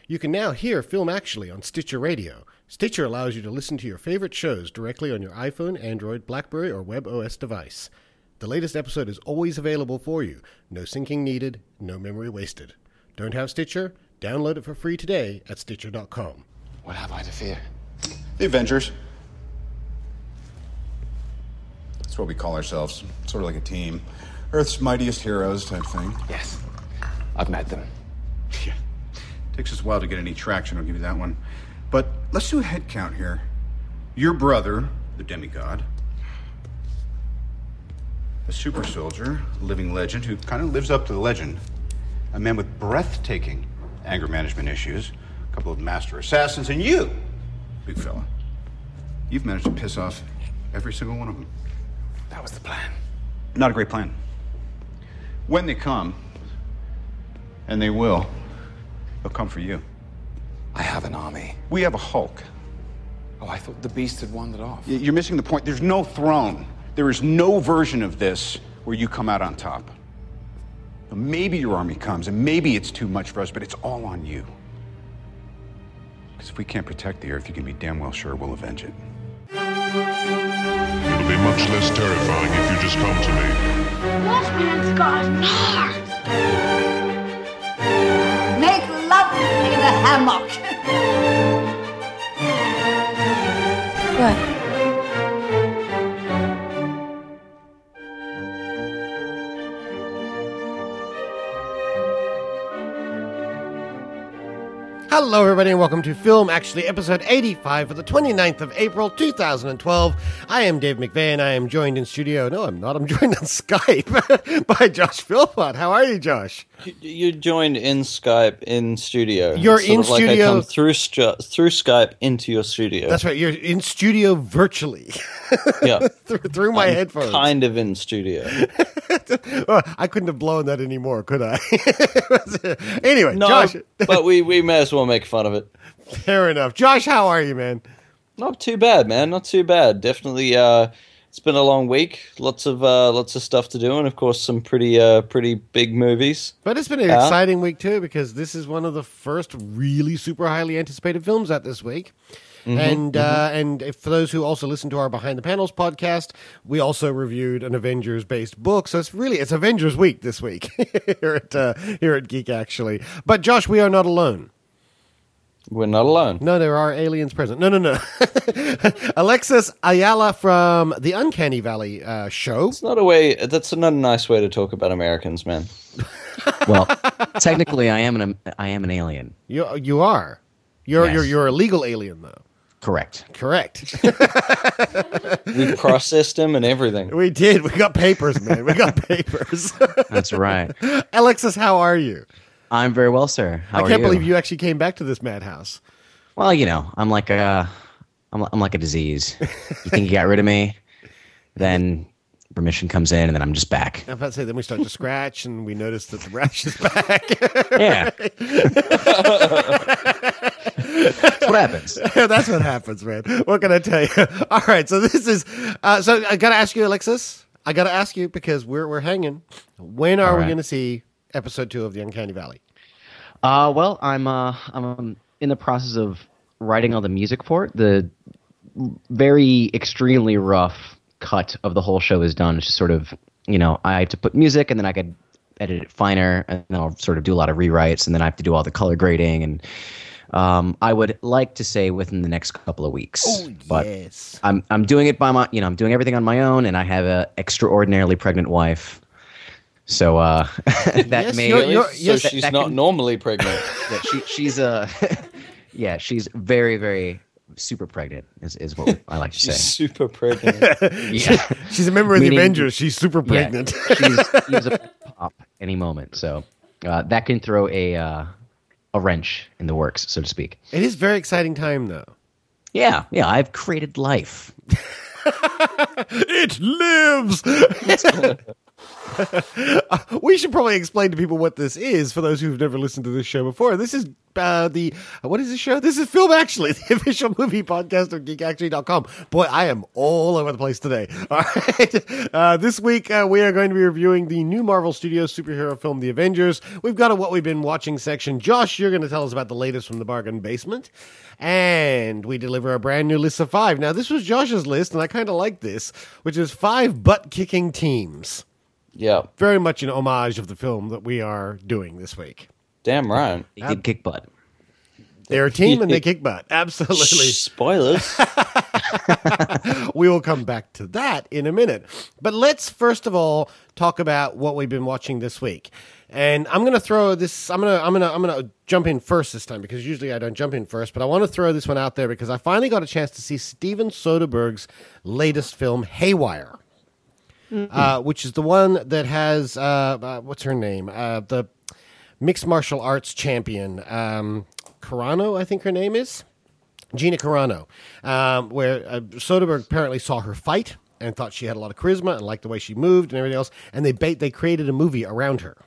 You can now hear Film Actually on Stitcher Radio. Stitcher allows you to listen to your favorite shows directly on your iPhone, Android, BlackBerry, or WebOS device. The latest episode is always available for you. No syncing needed, no memory wasted. Don't have Stitcher? Download it for free today at Stitcher.com. What have I to fear? The Avengers. That's what we call ourselves. Sort of like a team. Earth's mightiest heroes type thing. Yes. I've met them. Yeah. Takes us a while to get any traction, I'll give you that one. But let's do a head count here. Your brother, the demigod. A super soldier, a living legend who kind of lives up to the legend. A man with breathtaking anger management issues. A couple of master assassins. And you, big fella. You've managed to piss off every single one of them. That was the plan. Not a great plan. When they come, and they will, they'll come for you. I have an army. We have a Hulk. Oh, I thought the beast had wandered off. You're missing the point. There's no throne. There is no version of this where you come out on top. Maybe your army comes, and maybe it's too much for us, but it's all on you. Because if we can't protect the Earth, you can be damn well sure we'll avenge it. It'll be much less terrifying if you just come to me. Wolfman's got heart. Make love in a hammock. What? Hello, everybody, and welcome to Film Actually, episode 85 for the 29th of April, 2012. I am Dave McVeigh, and I am joined in studio. No, I'm not. I'm joined on Skype by Josh Philpott. How are you, Josh? You're joined in Skype in studio. You're sort in of like studio. I come through Skype into your studio. That's right. You're in studio virtually. Yeah. through my headphones. Kind of in studio. Well, I couldn't have blown that anymore, could I? Anyway, No, Josh. but we may as well make fun of it. Fair enough. Josh, how are you, man? Not too bad, man. Not too bad. Definitely. It's been a long week. Lots of stuff to do, and of course, some pretty big movies. But it's been an exciting week too, because this is one of the first really super highly anticipated films out this week. And if for those who also listen to our Behind the Panels podcast, we also reviewed an Avengers-based book. So it's Avengers week this week here at Geek Actually. But Josh, we are not alone. We're not alone. No, there are aliens present. No. Alexis Ayala from the Uncanny Valley show. That's not a nice way to talk about Americans, man. Well, technically, I am an alien. You are. You're a legal alien, though. Correct. We processed him and everything. We did. We got papers, man. We got papers. That's right. Alexis, how are you? I'm very well, sir. How are you? I can't believe you actually came back to this madhouse. Well, I'm like a disease. You think you got rid of me, then remission comes in, and then I'm just back. I'm about to say, then we start to scratch, and we notice that the rash is back. Yeah. That's what happens. That's what happens, man. What can I tell you? All right, so this is... so I got to ask you, Alexis. I got to ask you, because we're hanging. When are we going to see episode 2 of The Uncanny Valley? Well, I'm in the process of writing all the music for it. The very extremely rough cut of the whole show is done. It's just sort of, I have to put music, and then I could edit it finer, and then I'll sort of do a lot of rewrites, and then I have to do all the color grading, and I would like to say within the next couple of weeks. Oh, but yes. I'm doing it by I'm doing everything on my own, and I have an extraordinarily pregnant wife. So that yes, she's not normally pregnant. Yeah, she's very, very super pregnant is what I like to say. She's super pregnant. Yeah. She's a member of the Avengers. She's super pregnant. Yeah, she's a pop any moment. So that can throw a wrench in the works, so to speak. It is a very exciting time, though. Yeah, I've created life. It lives! We should probably explain to people what this is for those who've never listened to this show before. This is what is this show? This is Film Actually, the official movie podcast of GeekActually.com. Boy, I am all over the place today. All right. This week, we are going to be reviewing the new Marvel Studios superhero film, The Avengers. We've got a What We've Been Watching section. Josh, you're going to tell us about the latest from the Bargain Basement. And we deliver a brand new list of 5. Now, this was Josh's list, and I kind of like this, which is 5 butt-kicking teams. Yeah. Very much an homage of the film that we are doing this week. Damn right. He did kick butt. They're a team and they kick butt. Absolutely. Spoilers. We will come back to that in a minute. But let's first of all talk about what we've been watching this week. And I'm going to throw this. I'm going to jump in first this time because usually I don't jump in first. But I want to throw this one out there because I finally got a chance to see Steven Soderbergh's latest film, Haywire, which is the one that has what's her name, the mixed martial arts champion, Carano, I think her name is, Gina Carano, where Soderbergh apparently saw her fight and thought she had a lot of charisma and liked the way she moved and everything else, and they created a movie around her.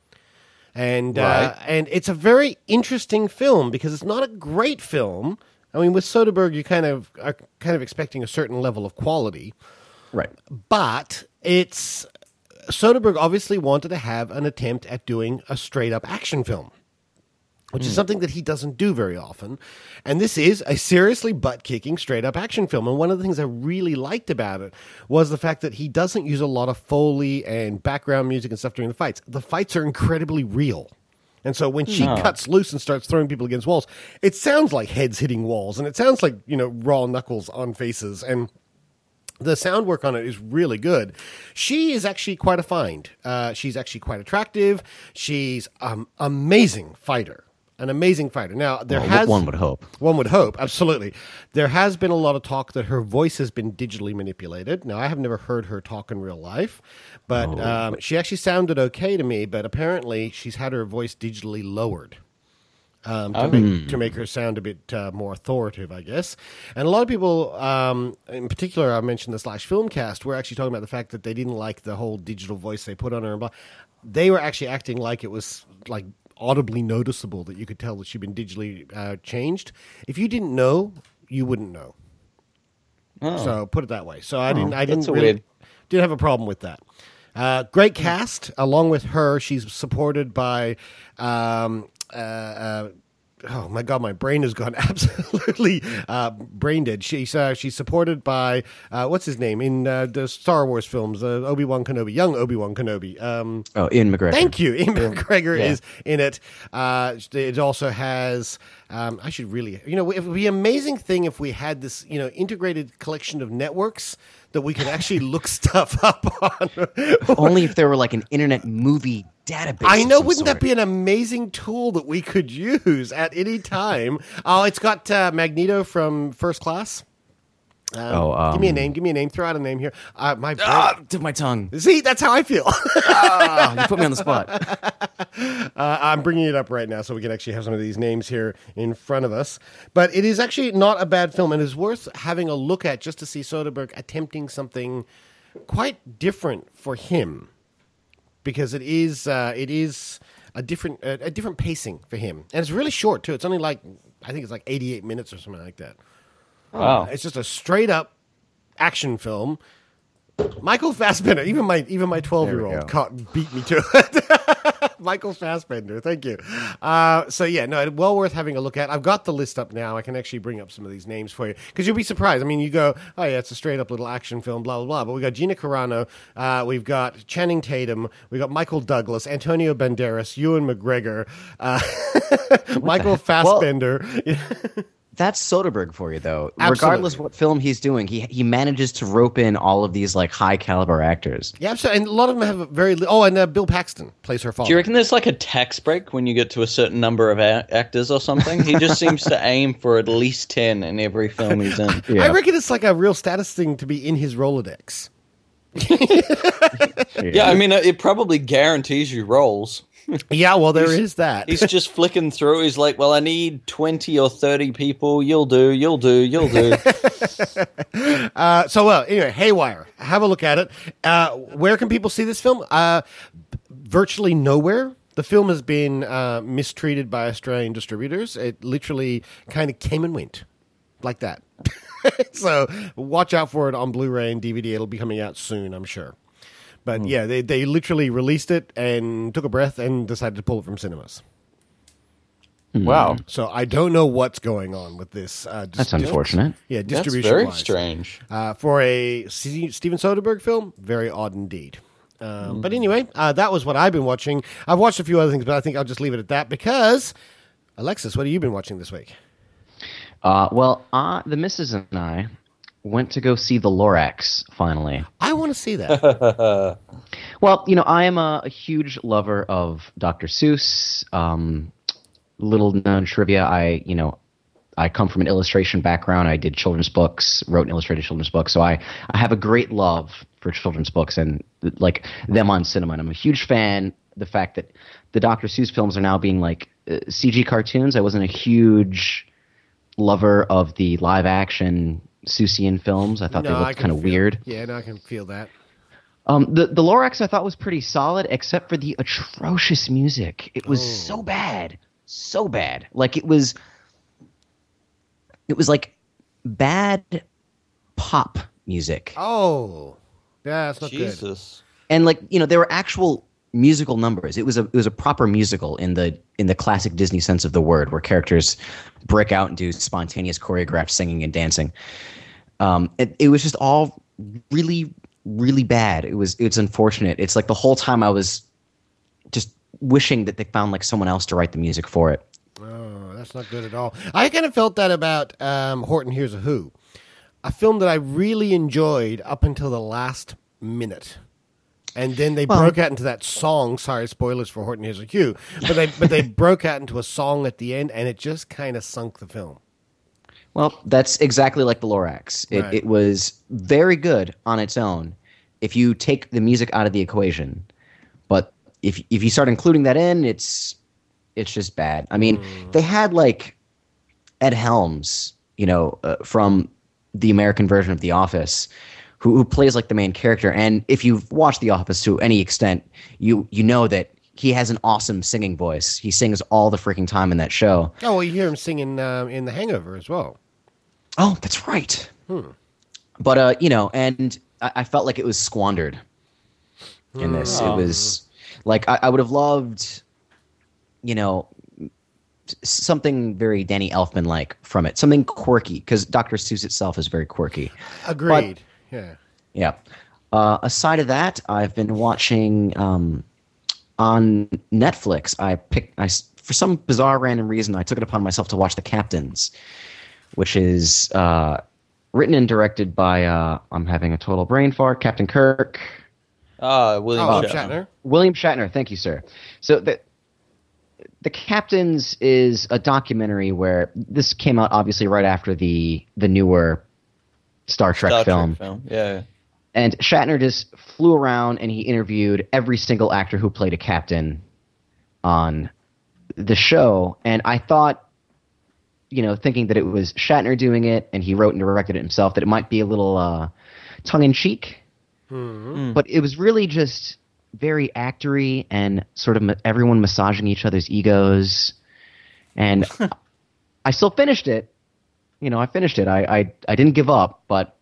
And and it's a very interesting film because it's not a great film. I mean, with Soderbergh, you are kind of expecting a certain level of quality, Right. but it's Soderbergh obviously wanted to have an attempt at doing a straight-up action film, which is something that he doesn't do very often. And this is a seriously butt-kicking, straight-up action film. And one of the things I really liked about it was the fact that he doesn't use a lot of Foley and background music and stuff during the fights. The fights are incredibly real. And so when she cuts loose and starts throwing people against walls, it sounds like heads hitting walls. And it sounds like, raw knuckles on faces. And the sound work on it is really good. She is actually quite a find. She's actually quite attractive. She's an amazing fighter. An amazing fighter. Now, one would hope. One would hope, absolutely. There has been a lot of talk that her voice has been digitally manipulated. Now, I have never heard her talk in real life, but she actually sounded okay to me, but apparently she's had her voice digitally lowered. To make her sound a bit more authoritative, I guess. And a lot of people, in particular, I mentioned the Slash Filmcast, were actually talking about the fact that they didn't like the whole digital voice they put on her. And blah. They were actually acting like it was like audibly noticeable that you could tell that she'd been digitally changed. If you didn't know, you wouldn't know. Oh. So put it that way. So I didn't have a problem with that. Great cast. Along with her, she's supported by oh my God, my brain has gone absolutely brain dead. She's supported by what's his name in the Star Wars films, Obi-Wan Kenobi, young Obi-Wan Kenobi. Ian McGregor. Thank you, Ian McGregor is in it. It also has. I should really, it would be an amazing thing if we had this, integrated collection of networks that we could actually look stuff up on. Only if there were like an internet movie database. I know, wouldn't that be an amazing tool that we could use at any time? Oh, it's got Magneto from First Class. Give me a name. Throw out a name here. My brain. Tip my tongue. See, that's how I feel. You put me on the spot. I'm bringing it up right now so we can actually have some of these names here in front of us. But it is actually not a bad film, and is worth having a look at just to see Soderbergh attempting something quite different for him, because it is a different pacing for him, and it's really short too. It's only I think it's like 88 minutes or something like that. Wow. It's just a straight up action film. Michael Fassbender, even my 12-year-old beat me to it. Michael Fassbender, thank you. Well worth having a look at. I've got the list up now. I can actually bring up some of these names for you because you'll be surprised. I mean, you go, oh yeah, it's a straight up little action film, blah blah blah. But we got Gina Carano, we've got Channing Tatum, we've got Michael Douglas, Antonio Banderas, Ewan McGregor, Michael Fassbender. That's Soderbergh for you, though. Absolutely. Regardless what film he's doing, he manages to rope in all of these like high caliber actors. Yeah, absolutely. And a lot of them have and Bill Paxton plays her father. Do you reckon there's like a tax break when you get to a certain number of actors or something? He just seems to aim for at least 10 in every film he's in. Yeah. I reckon it's like a real status thing to be in his Rolodex. Yeah, I mean, it probably guarantees you roles. Yeah, well, there is that. He's just flicking through. He's like, well, I need 20 or 30 people. You'll do. Anyway, Haywire. Have a look at it. Where can people see this film? Virtually nowhere. The film has been mistreated by Australian distributors. It literally kind of came and went like that. So watch out for it on Blu-ray and DVD. It'll be coming out soon, I'm sure. But yeah, they literally released it and took a breath and decided to pull it from cinemas. Wow. So I don't know what's going on with this. That's unfortunate. Yeah, That's distribution very wise. strange. For a Steven Soderbergh film, very odd indeed. But anyway, that was what I've been watching. I've watched a few other things, but I think I'll just leave it at that because, Alexis, what have you been watching this week? The missus and I went to go see The Lorax, finally. I want to see that. Well, I am a huge lover of Dr. Seuss. Little known trivia, I come from an illustration background. I did children's books, wrote an illustrated children's book, so I have a great love for children's books and like them on cinema. And I'm a huge fan. The fact that the Dr. Seuss films are now being like CG cartoons. I wasn't a huge lover of the live action Seussian films. I thought they looked kind of weird. Yeah, no, I can feel that. The Lorax I thought was pretty solid, except for the atrocious music. It was so bad. So bad. Like it was like bad pop music. Oh, yeah, that's not good. Jesus. And like, there were actual musical numbers. It was a proper musical in the classic Disney sense of the word, where characters break out and do spontaneous choreographed singing and dancing. It was just all really, really bad. It's unfortunate. It's like the whole time I was just wishing that they found like someone else to write the music for it. Oh, that's not good at all. I kind of felt that about Horton Hears a Who, a film that I really enjoyed up until the last minute. And then they broke out into that song. Sorry, spoilers for Horton Hears a Who. But they broke out into a song at the end, and it just kind of sunk the film. Well, that's exactly like The Lorax. It was very good on its own if you take the music out of the equation. But if you start including that in, it's just bad. I mean, they had like Ed Helms, from the American version of The Office, who plays like the main character. And if you've watched The Office to any extent, you know that he has an awesome singing voice. He sings all the freaking time in that show. Oh, well, you hear him singing in The Hangover as well. Oh, that's right. But and I felt like it was squandered in this. It was like I would have loved, something very Danny Elfman-like from it, something quirky, because Dr. Seuss itself is very quirky. Agreed. Yeah. Aside of that, I've been watching on Netflix. For some bizarre random reason, I took it upon myself to watch The Captains, which is written and directed by I'm having a total brain fart, Captain Kirk. William Shatner. William Shatner, thank you, sir. So the Captains is a documentary where this came out obviously right after the newer Star Trek film. Yeah. And Shatner just flew around and he interviewed every single actor who played a captain on the show. And I thought, thinking that it was Shatner doing it and he wrote and directed it himself, that it might be a little tongue-in-cheek. Mm-hmm. But it was really just very actory and sort of everyone massaging each other's egos. And I still finished it. I finished it. I didn't give up, but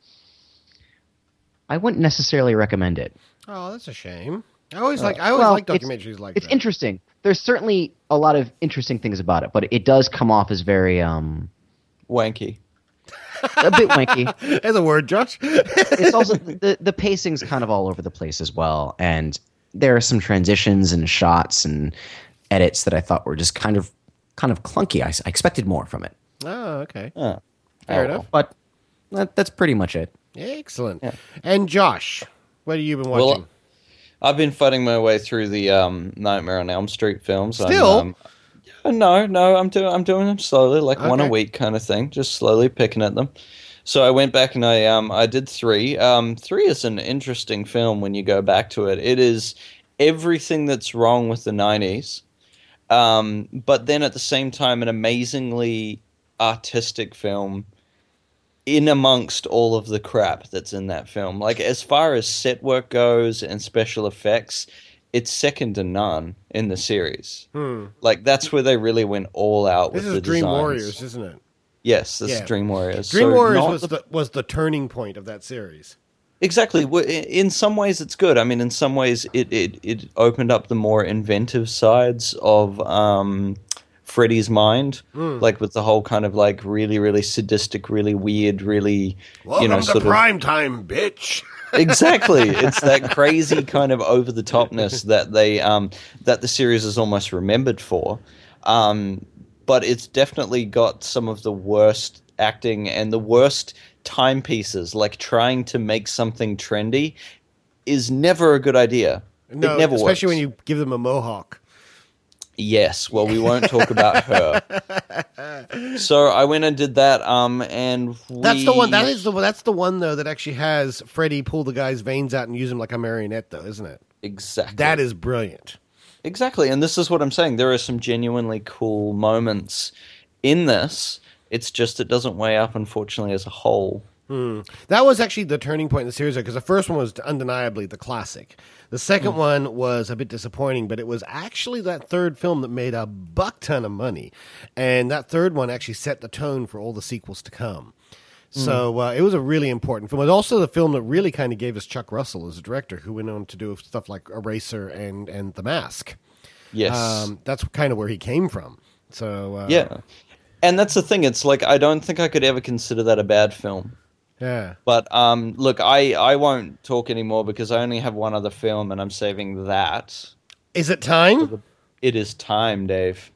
I wouldn't necessarily recommend it. Oh, that's a shame. I always like documentaries like that. It's interesting. There's certainly a lot of interesting things about it, but it does come off as very wanky. A bit wanky. There's a word, Josh. It's also the pacing's kind of all over the place as well, and there are some transitions and shots and edits that I thought were just kind of clunky. I expected more from it. Oh, okay. Fair enough. But that's pretty much it. Excellent. Yeah. And Josh, what have you been watching? Well, I've been fighting my way through the Nightmare on Elm Street films. Still? No, I'm doing them slowly, like one a week kind of thing, just slowly picking at them. So I went back and I did 3. 3 is an interesting film when you go back to it. It is everything that's wrong with the 90s, but then at the same time an amazingly artistic film in amongst all of the crap that's in that film. Like, as far as set work goes and special effects, it's second to none in the series. Like, that's where they really went all out with the This is Dream designs. Warriors, isn't it? Yes, this is Dream Warriors. Dream So Warriors not was the turning point of that series. Exactly. In some ways, it's good. I mean, in some ways, it opened up the more inventive sides of Freddy's mind, like with the whole kind of like really, really sadistic, really weird, really Welcome to sort of prime time, bitch. exactly. It's that crazy kind of over the topness that they that the series is almost remembered for. But it's definitely got some of the worst acting and the worst timepieces. Like trying to make something trendy is never a good idea. No, it never especially works. when you give them a mohawk. Yes, well, we won't talk about her. So I went and did that, and That's the one. That's the one though that actually has Freddy pull the guy's veins out and use him like a marionette, though, isn't it? Exactly. That is brilliant. Exactly, and this is what I'm saying. There are some genuinely cool moments in this. It's just it doesn't weigh up, unfortunately, as a whole. That was actually the turning point in the series, because the first one was undeniably the classic. The second one was a bit disappointing, but it was actually that third film that made a buck ton of money. And that third one actually set the tone for all the sequels to come. So it was a really important film. It was also the film that really kind of gave us Chuck Russell as a director, who went on to do stuff like Eraser and The Mask. Yes. That's kind of where he came from. So Yeah. And that's the thing. It's like, I don't think I could ever consider that a bad film. Yeah. But look, I won't talk anymore because I only have one other film and I'm saving that. Is it time? It is time, Dave.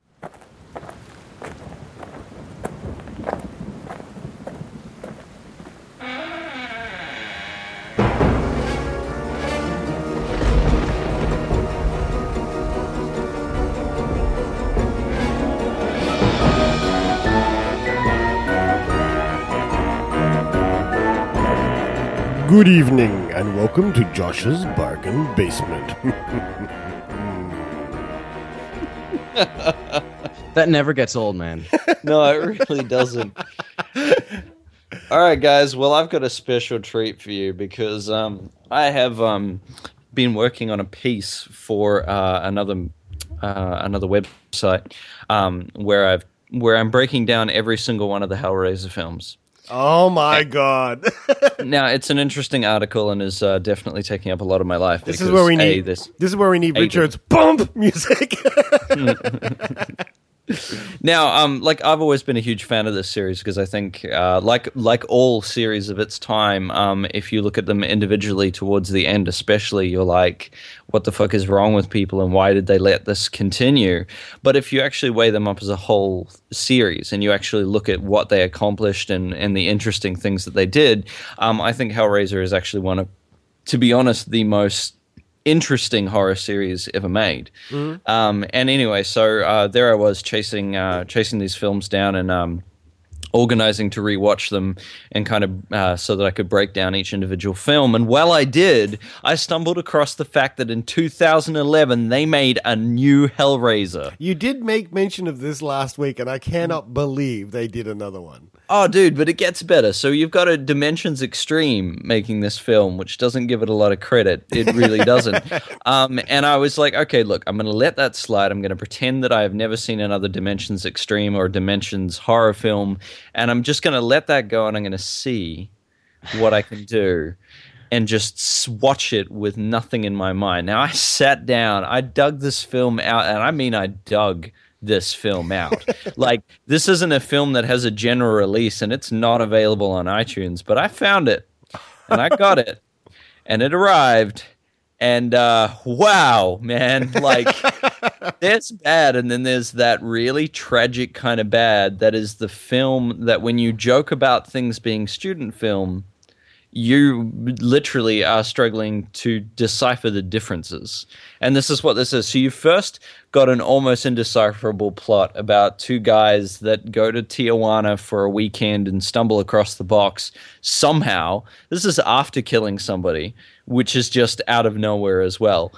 Good evening, and welcome to Josh's Bargain Basement. That never gets old, man. No, it really doesn't. All right, guys. Well, I've got a special treat for you because I have been working on a piece for another website where I'm breaking down every single one of the Hellraiser films. Oh my God! Now, it's an interesting article and is definitely taking up a lot of my life. This is where we need Richard's bump music. Now, like I've always been a huge fan of this series because I think, like all series of its time, if you look at them individually towards the end, especially, you're like, what the fuck is wrong with people and why did they let this continue? But if you actually weigh them up as a whole series and you actually look at what they accomplished and the interesting things that they did, I think Hellraiser is actually one of, to be honest, the most interesting horror series ever made. And anyway, so there I was chasing these films down and organizing to rewatch them and kind of so that I could break down each individual film. And while I did, I stumbled across the fact that in 2011 they made a new Hellraiser. You did make mention of this last week, and I cannot believe they did another one. Oh, dude, but it gets better. So you've got a Dimensions Extreme making this film, which doesn't give it a lot of credit. It really doesn't. And I was like, okay, look, I'm going to let that slide. I'm going to pretend that I have never seen another Dimensions Extreme or Dimensions horror film, and I'm just going to let that go, and I'm going to see what I can do and just watch it with nothing in my mind. Now, I sat down, I dug this film out, and I mean I dug this film out. Like, this isn't a film that has a general release and it's not available on iTunes, but I found it and I got it and it arrived and wow, man, like there's bad and then there's that really tragic kind of bad that is the film that when you joke about things being student film, you literally are struggling to decipher the differences. And this is what this is. So you first got an almost indecipherable plot about two guys that go to Tijuana for a weekend and stumble across the box somehow. This is after killing somebody, which is just out of nowhere as well.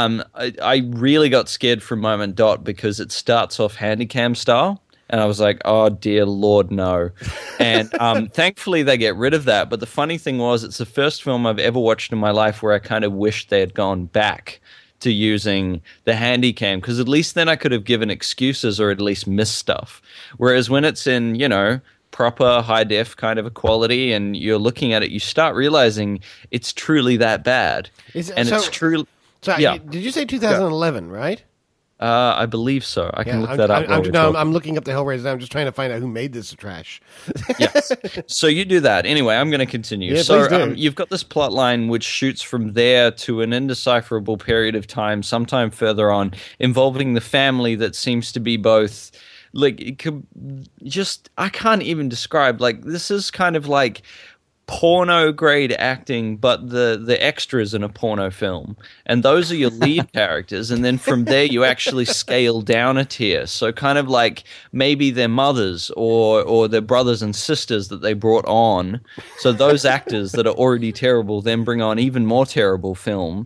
I really got scared from moment dot because it starts off Handycam style. And I was like, oh, dear Lord, no. And thankfully they get rid of that. But the funny thing was, it's the first film I've ever watched in my life where I kind of wished they had gone back to using the handy cam, because at least then I could have given excuses or at least missed stuff. Whereas when it's in, proper high def kind of a quality and you're looking at it, you start realizing it's truly that bad. It's truly. So did you say 2011, right? I believe so. I can look that up. I'm looking up the Hellraiser. I'm just trying to find out who made this trash. Yes. So you do that. Anyway, I'm going to continue. Yeah, so you've got this plot line which shoots from there to an indecipherable period of time, sometime further on, involving the family that seems to be both... Like, it could just... I can't even describe. Like, this is kind of like... porno grade acting, but the extras in a porno film, and those are your lead characters, and then from there you actually scale down a tier. So kind of like maybe their mothers or their brothers and sisters that they brought on. So those actors that are already terrible then bring on even more terrible film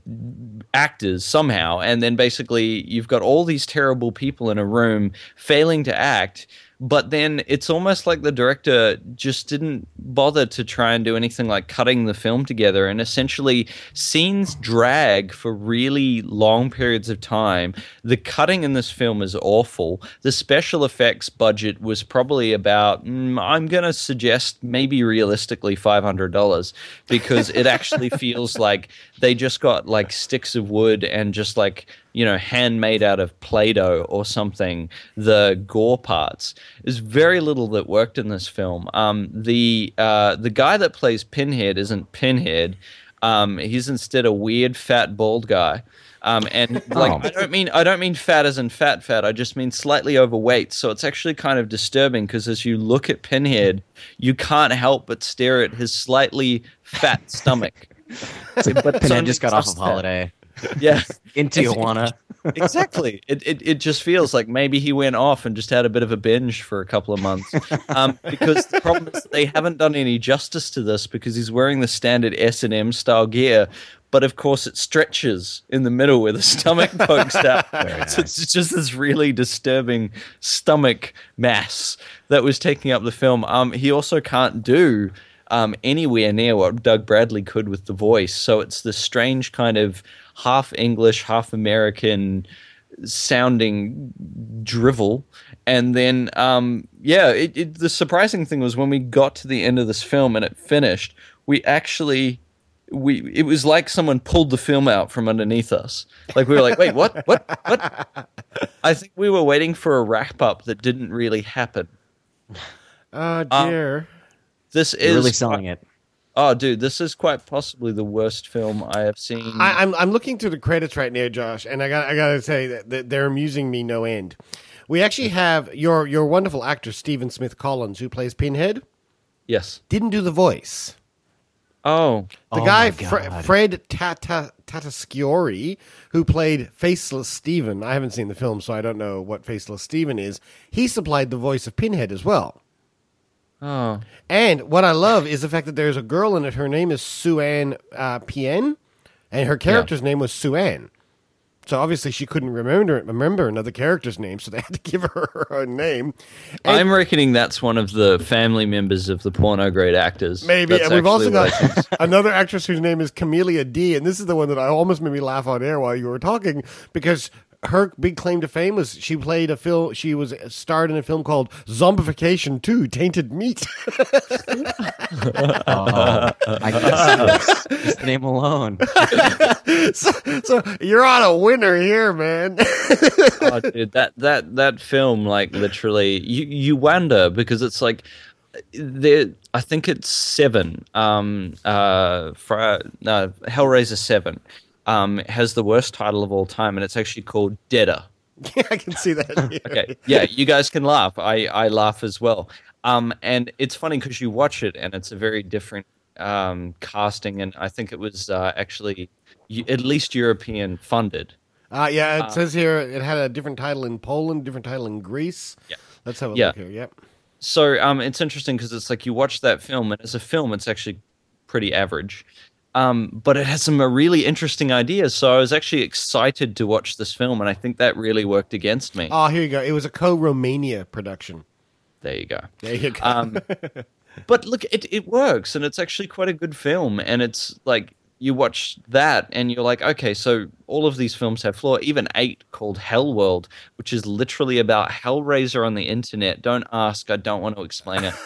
actors somehow, and then basically you've got all these terrible people in a room failing to act. But then it's almost like the director just didn't bother to try and do anything like cutting the film together, and essentially scenes drag for really long periods of time. The cutting in this film is awful. The special effects budget was probably about, I'm going to suggest maybe realistically $500, because it actually feels like they just got like sticks of wood and just like, handmade out of Play-Doh or something, the gore parts. There's very little that worked in this film. The guy that plays Pinhead isn't Pinhead. He's instead a weird, fat, bald guy. I don't mean fat as in fat. I just mean slightly overweight. So it's actually kind of disturbing, because as you look at Pinhead, you can't help but stare at his slightly fat stomach. But Pinhead just got off of holiday. Yeah, in Tijuana. Exactly. It just feels like maybe he went off and just had a bit of a binge for a couple of months. Because the problem is they haven't done any justice to this, because he's wearing the standard S&M style gear, but of course it stretches in the middle where the stomach pokes out. So it's just this really disturbing stomach mass that was taking up the film. He also can't do anywhere near what Doug Bradley could with the voice. So it's this strange kind of half English, half American sounding drivel. And then, the surprising thing was when we got to the end of this film and it finished, it was like someone pulled the film out from underneath us. Like we were like, wait, what? I think we were waiting for a wrap up that didn't really happen. Oh, dear. This is... You're really selling it. Oh, dude, this is quite possibly the worst film I have seen. I'm looking through the credits right now, Josh, and I gotta say that they're amusing me no end. We actually have your wonderful actor Stephen Smith Collins, who plays Pinhead. Yes, didn't do the voice. Oh, the guy Fred Tatasciore, who played Faceless Stephen. I haven't seen the film, so I don't know what Faceless Stephen is. He supplied the voice of Pinhead as well. Oh. And what I love is the fact that there's a girl in it. Her name is Sue-Ann Pien, and her character's name was Sue-Ann. So obviously she couldn't remember another character's name, so they had to give her her name. And I'm reckoning that's one of the family members of the porno grade actors. Maybe. And we've also got another actress whose name is Camellia D, and this is the one that I almost made me laugh on air while you were talking, because her big claim to fame was she played a film. She was starred in a film called Zombification 2: Tainted Meat. I guess just the name alone. So you're on a winner here, man. Oh, dude, that film, like, literally, you wonder, because it's like I think it's 7. Hellraiser 7. Has the worst title of all time, and it's actually called Deader. Yeah, I can see that. Okay, yeah, you guys can laugh. I laugh as well. And it's funny because you watch it, and it's a very different casting, and I think it was actually at least European funded. It says here it had a different title in Poland, different title in Greece. Yeah. Let's have a look here. Yep. So it's interesting because it's like you watch that film, and as a film, it's actually pretty average. But it has some really interesting ideas, so I was actually excited to watch this film, and I think that really worked against me. Oh, here you go. It was a co-Romania production. There you go. There you go. But look, it works, and it's actually quite a good film, and it's like, you watch that and you're like, okay, so all of these films have flaw. Even 8 called Hellworld, which is literally about Hellraiser on the internet. Don't ask. I don't want to explain it.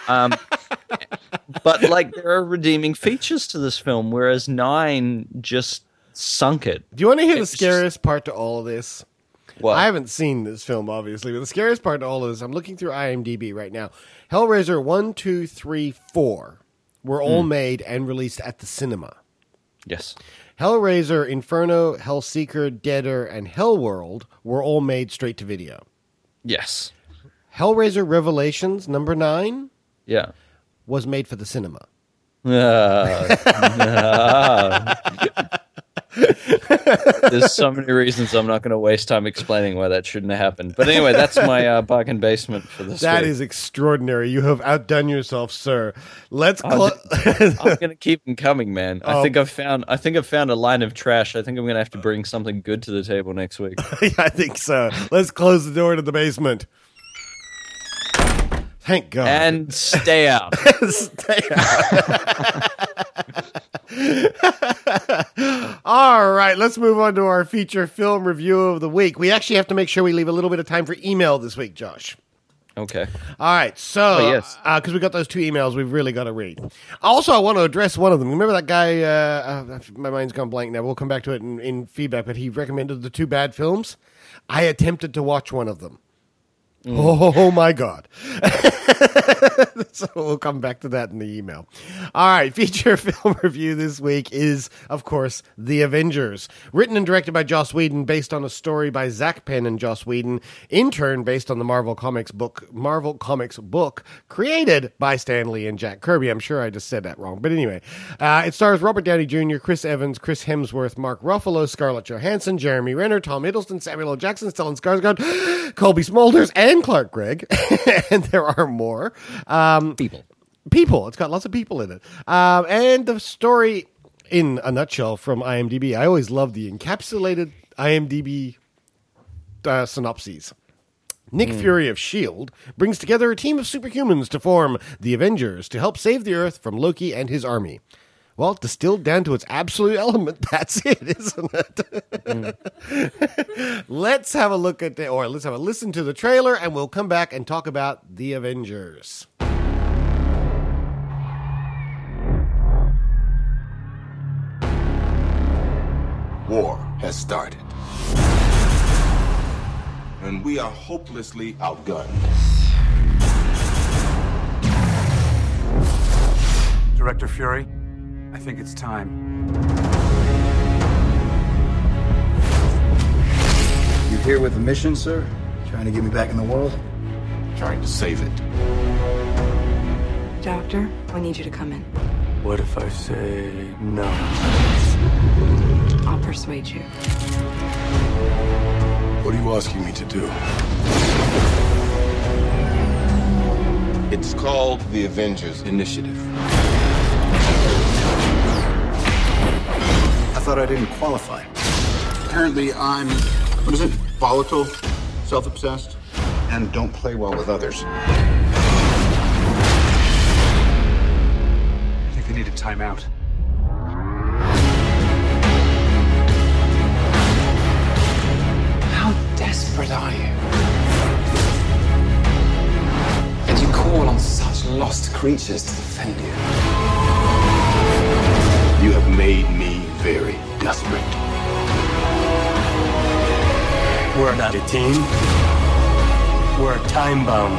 But like there are redeeming features to this film, whereas 9 just sunk it. Do you want to hear the scariest part to all of this? What? I haven't seen this film, obviously, but the scariest part to all of this, I'm looking through IMDb right now. Hellraiser 1, 2, 3, 4 were all made and released at the cinema. Yes. Hellraiser, Inferno, Hellseeker, Deader, and Hellworld were all made straight to video. Yes. Hellraiser Revelations, number 9, Yeah. was made for the cinema. There's so many reasons I'm not going to waste time explaining why that shouldn't have happened. But anyway, that's my bargain basement for this That week. is extraordinary. You have outdone yourself, sir. Let's I'm going to keep them coming, man. Oh. I think I've found a line of trash. I think I'm going to have to bring something good to the table next week. I think so. Let's close the door to the basement. Thank God. And stay out. Stay out. All right, let's move on to our feature film review of the week. We actually have to make sure we leave a little bit of time for email this week, Josh. Okay. All right, so yes. because we got those 2 emails we've really got to read. Also, I want to address one of them. Remember that guy, my mind's gone blank now. We'll come back to it in feedback, but he recommended the 2 bad films. I attempted to watch one of them. Oh my God. So we'll come back to that in the email. All right, feature film review this week is, of course, The Avengers. Written and directed by Joss Whedon, based on a story by Zach Penn and Joss Whedon, in turn based on the Marvel Comics book, created by Stan Lee and Jack Kirby. I'm sure I just said that wrong, but anyway. It stars Robert Downey Jr., Chris Evans, Chris Hemsworth, Mark Ruffalo, Scarlett Johansson, Jeremy Renner, Tom Hiddleston, Samuel L. Jackson, Stellan Skarsgård, Colby Smulders, and Clark Gregg. And there are more. People. It's got lots of people in it. And the story, in a nutshell, from IMDb. I always love the encapsulated IMDb synopses. Nick Fury of S.H.I.E.L.D. brings together a team of superhumans to form the Avengers to help save the Earth from Loki and his army. Well, distilled down to its absolute element, that's it, isn't it? Let's have a look at let's have a listen to the trailer, and we'll come back and talk about the Avengers. War has started. And we are hopelessly outgunned. Director Fury, I think it's time. You here with a mission, sir? Trying to get me back in the world? Trying to save it. Doctor, I need you to come in. What if I say no? I'll persuade you. What are you asking me to do? It's called the Avengers Initiative. I thought I didn't qualify. Apparently I'm, what is it? Volatile, self-obsessed, and don't play well with others. I think they need a timeout. How desperate are you? And you call on such lost creatures to defend you. You have made me very desperate. We're not a team. We're time-bound.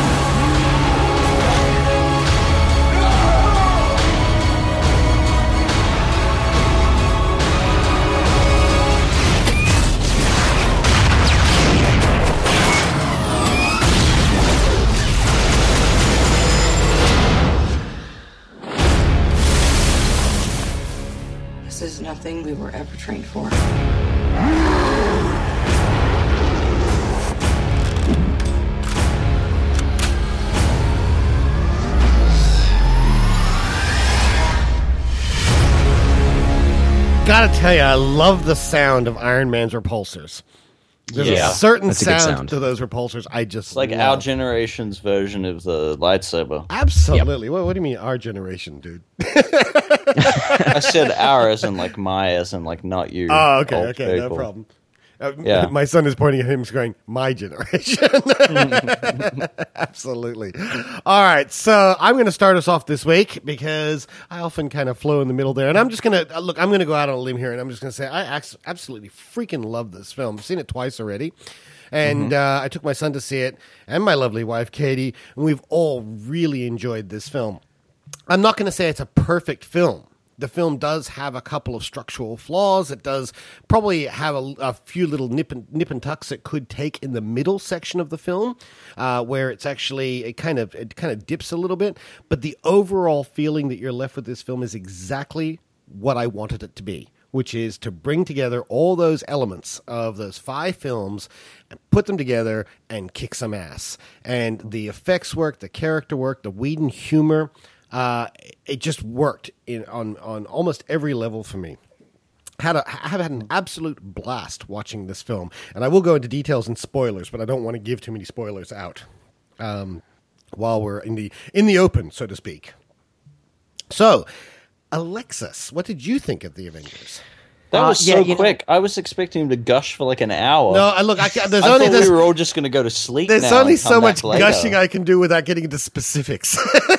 This is nothing we were ever trained for. Gotta tell you, I love the sound of Iron Man's repulsors. There's a certain that's a good sound sound. to those repulsors I just It's like love. our generation's version of the lightsaber. Absolutely. What do you mean our generation, dude? I said our as in like my as in like not you. Oh, okay, old okay, no people. problem. Yeah. My son is pointing at him, going, "My generation." Absolutely. All right, so I'm going to start us off this week because I often kind of flow in the middle there, and I'm just going to look. I'm going to go out on a limb here, and I'm just going to say I absolutely freaking love this film. I've seen it twice already. And I took my son to see it, and my lovely wife, Katie, and we've all really enjoyed this film. I'm not going to say it's a perfect film. The film does have a couple of structural flaws. It does probably have a few little nip and tucks it could take in the middle section of the film, where it's actually it kind of dips a little bit. But the overall feeling that you're left with this film is exactly what I wanted it to be, which is to bring together all those elements of those 5 films and put them together and kick some ass. And the effects work, the character work, the Whedon humor. It just worked on almost every level for me. I have had an absolute blast watching this film, and I will go into details and spoilers, but I don't want to give too many spoilers out while we're in the open, so to speak. So, Alexis, what did you think of the Avengers? That was so quick. I was expecting him to gush for like an hour. No, look, I thought we were all just going to go to sleep. There's now only and come so back much later. gushing I can do without getting into specifics.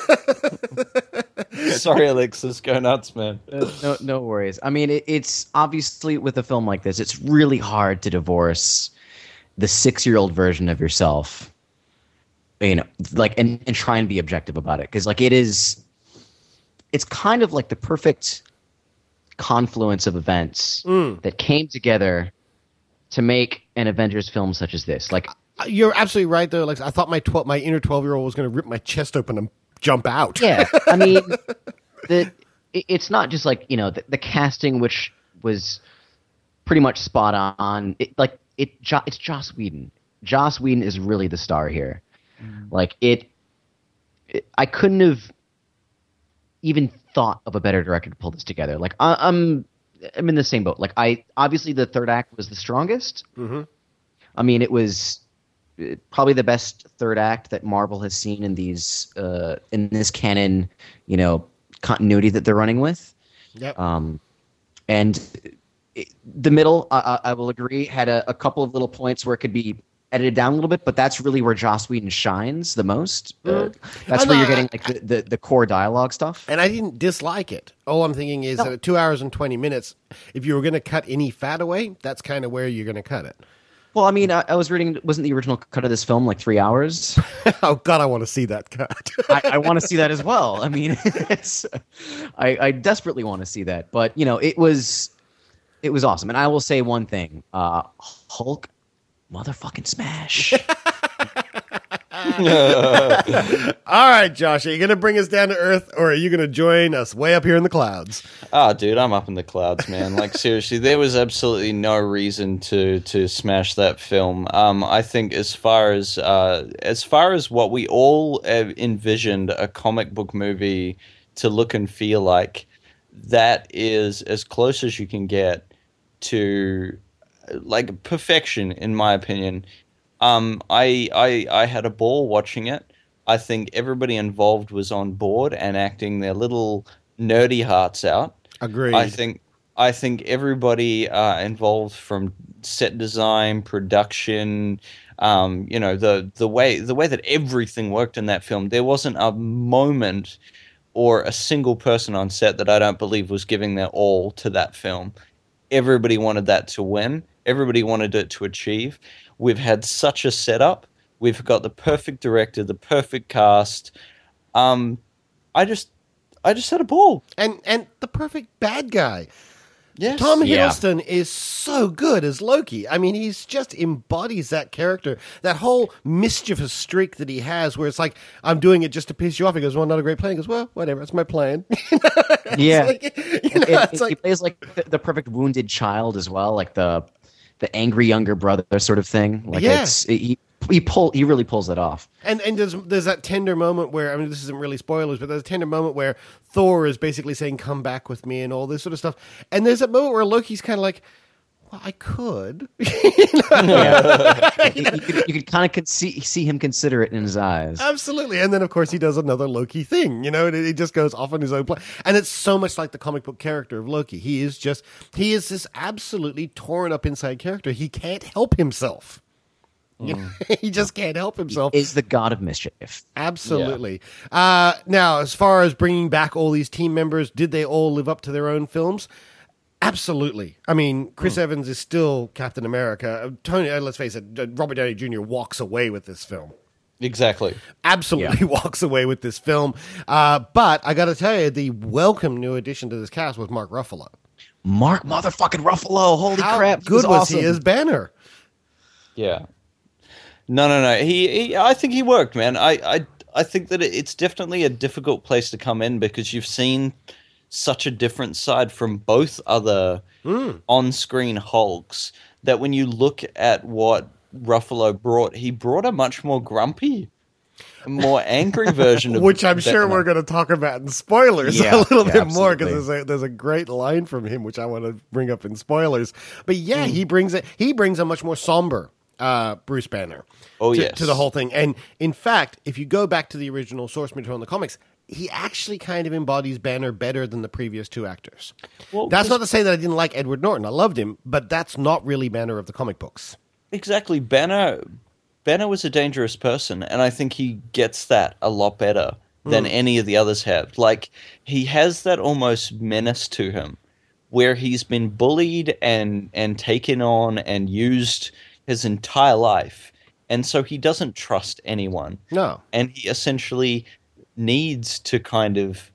Sorry, Alexis, go nuts, man. No worries. I mean, it's obviously with a film like this, it's really hard to divorce the 6-year-old version of yourself, and try and be objective about it, because it's kind of like the perfect confluence of events that came together to make an Avengers film such as this. Like, you're absolutely right, though. Like, I thought my inner 12-year-old was going to rip my chest open and jump out. Yeah, I mean, it's not just like, the casting, which was pretty much spot on. It's Joss Whedon. Joss Whedon is really the star here. Like, I couldn't have even thought of a better director to pull this together. Like, I'm in the same boat. Like, obviously the third act was the strongest. Mm-hmm. I mean, it was probably the best third act that Marvel has seen in this canon, continuity that they're running with. Yep. And the middle, I will agree, had a couple of little points where it could be edited down a little bit, but that's really where Joss Whedon shines the most. That's where you're getting like the core dialogue stuff. And I didn't dislike it. All I'm thinking is that at 2 hours and 20 minutes, if you were going to cut any fat away, that's kind of where you're going to cut it. Well, I mean, I was reading, wasn't the original cut of this film like 3 hours? Oh, God, I want to see that cut. I want to see that as well. I mean, I desperately want to see that. But, it was awesome. And I will say one thing. Hulk motherfucking smash. All right, Josh, are you going to bring us down to Earth, or are you going to join us way up here in the clouds? Oh, dude, I'm up in the clouds, man. Like, seriously, there was absolutely no reason to smash that film. I think as far as what we all envisioned a comic book movie to look and feel like, that is as close as you can get to like perfection, in my opinion. I had a ball watching it. I think everybody involved was on board and acting their little nerdy hearts out. Agreed. I think everybody involved, from set design, production, the way that everything worked in that film. There wasn't a moment or a single person on set that I don't believe was giving their all to that film. Everybody wanted that to win. Everybody wanted it to achieve. We've had such a setup. We've got the perfect director, the perfect cast. I just had a ball. And the perfect bad guy. Yes. Tom Hiddleston is so good as Loki. I mean, he's just embodies that character, that whole mischievous streak that he has, where it's like, I'm doing it just to piss you off. He goes, well, not a great plan. He goes, well, whatever, it's my plan. Yeah. It's like, he plays like the perfect wounded child as well, like the angry younger brother sort of thing. Like, he really pulls it off. And there's that tender moment where, I mean, this isn't really spoilers, but there's a tender moment where Thor is basically saying, come back with me and all this sort of stuff. And there's that moment where Loki's kind of like, well, I could. You could kind of see him consider it in his eyes. Absolutely. And then, of course, he does another Loki thing, and he just goes off on his own plan. And it's so much like the comic book character of Loki. He is this absolutely torn up inside character. He can't help himself. He just can't help himself. He is the god of mischief. Absolutely. Yeah. Now, as far as bringing back all these team members, did they all live up to their own films? Absolutely. I mean, Chris Evans is still Captain America. Tony, let's face it, Robert Downey Jr. walks away with this film. Exactly. Absolutely walks away with this film. But I got to tell you, the welcome new addition to this cast was Mark Ruffalo. Mark motherfucking Ruffalo. Holy crap. Good was awesome. he as Banner? Yeah. No. He I think he worked, man. I think that it's definitely a difficult place to come in because you've seen such a different side from both other on-screen Hulks that when you look at what Ruffalo brought, he brought a much more grumpy, more angry version of which I'm sure Batman. we're going to talk about in spoilers a little bit more because there's a great line from him which I want to bring up in spoilers. But yeah, he brings a much more somber Bruce Banner to the whole thing. And in fact, if you go back to the original source material in the comics, he actually kind of embodies Banner better than the previous two actors. Well, that's not to say that I didn't like Edward Norton. I loved him, but that's not really Banner of the comic books. Exactly. Banner was a dangerous person, and I think he gets that a lot better than any of the others have. Like, he has that almost menace to him where he's been bullied and taken on and used his entire life, and so he doesn't trust anyone. No. And he essentially needs to kind of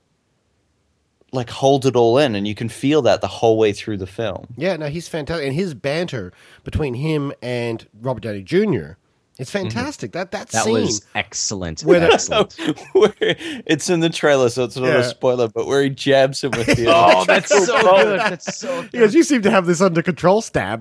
like hold it all in, and you can feel that the whole way through the film. Yeah, no, he's fantastic. And his banter between him and Robert Downey Jr., it's fantastic. That scene was excellent. Excellent. It's in the trailer, so it's not a spoiler, but where he jabs him with the oh, that's so good. That's so good. Because you seem to have this under control, Stab.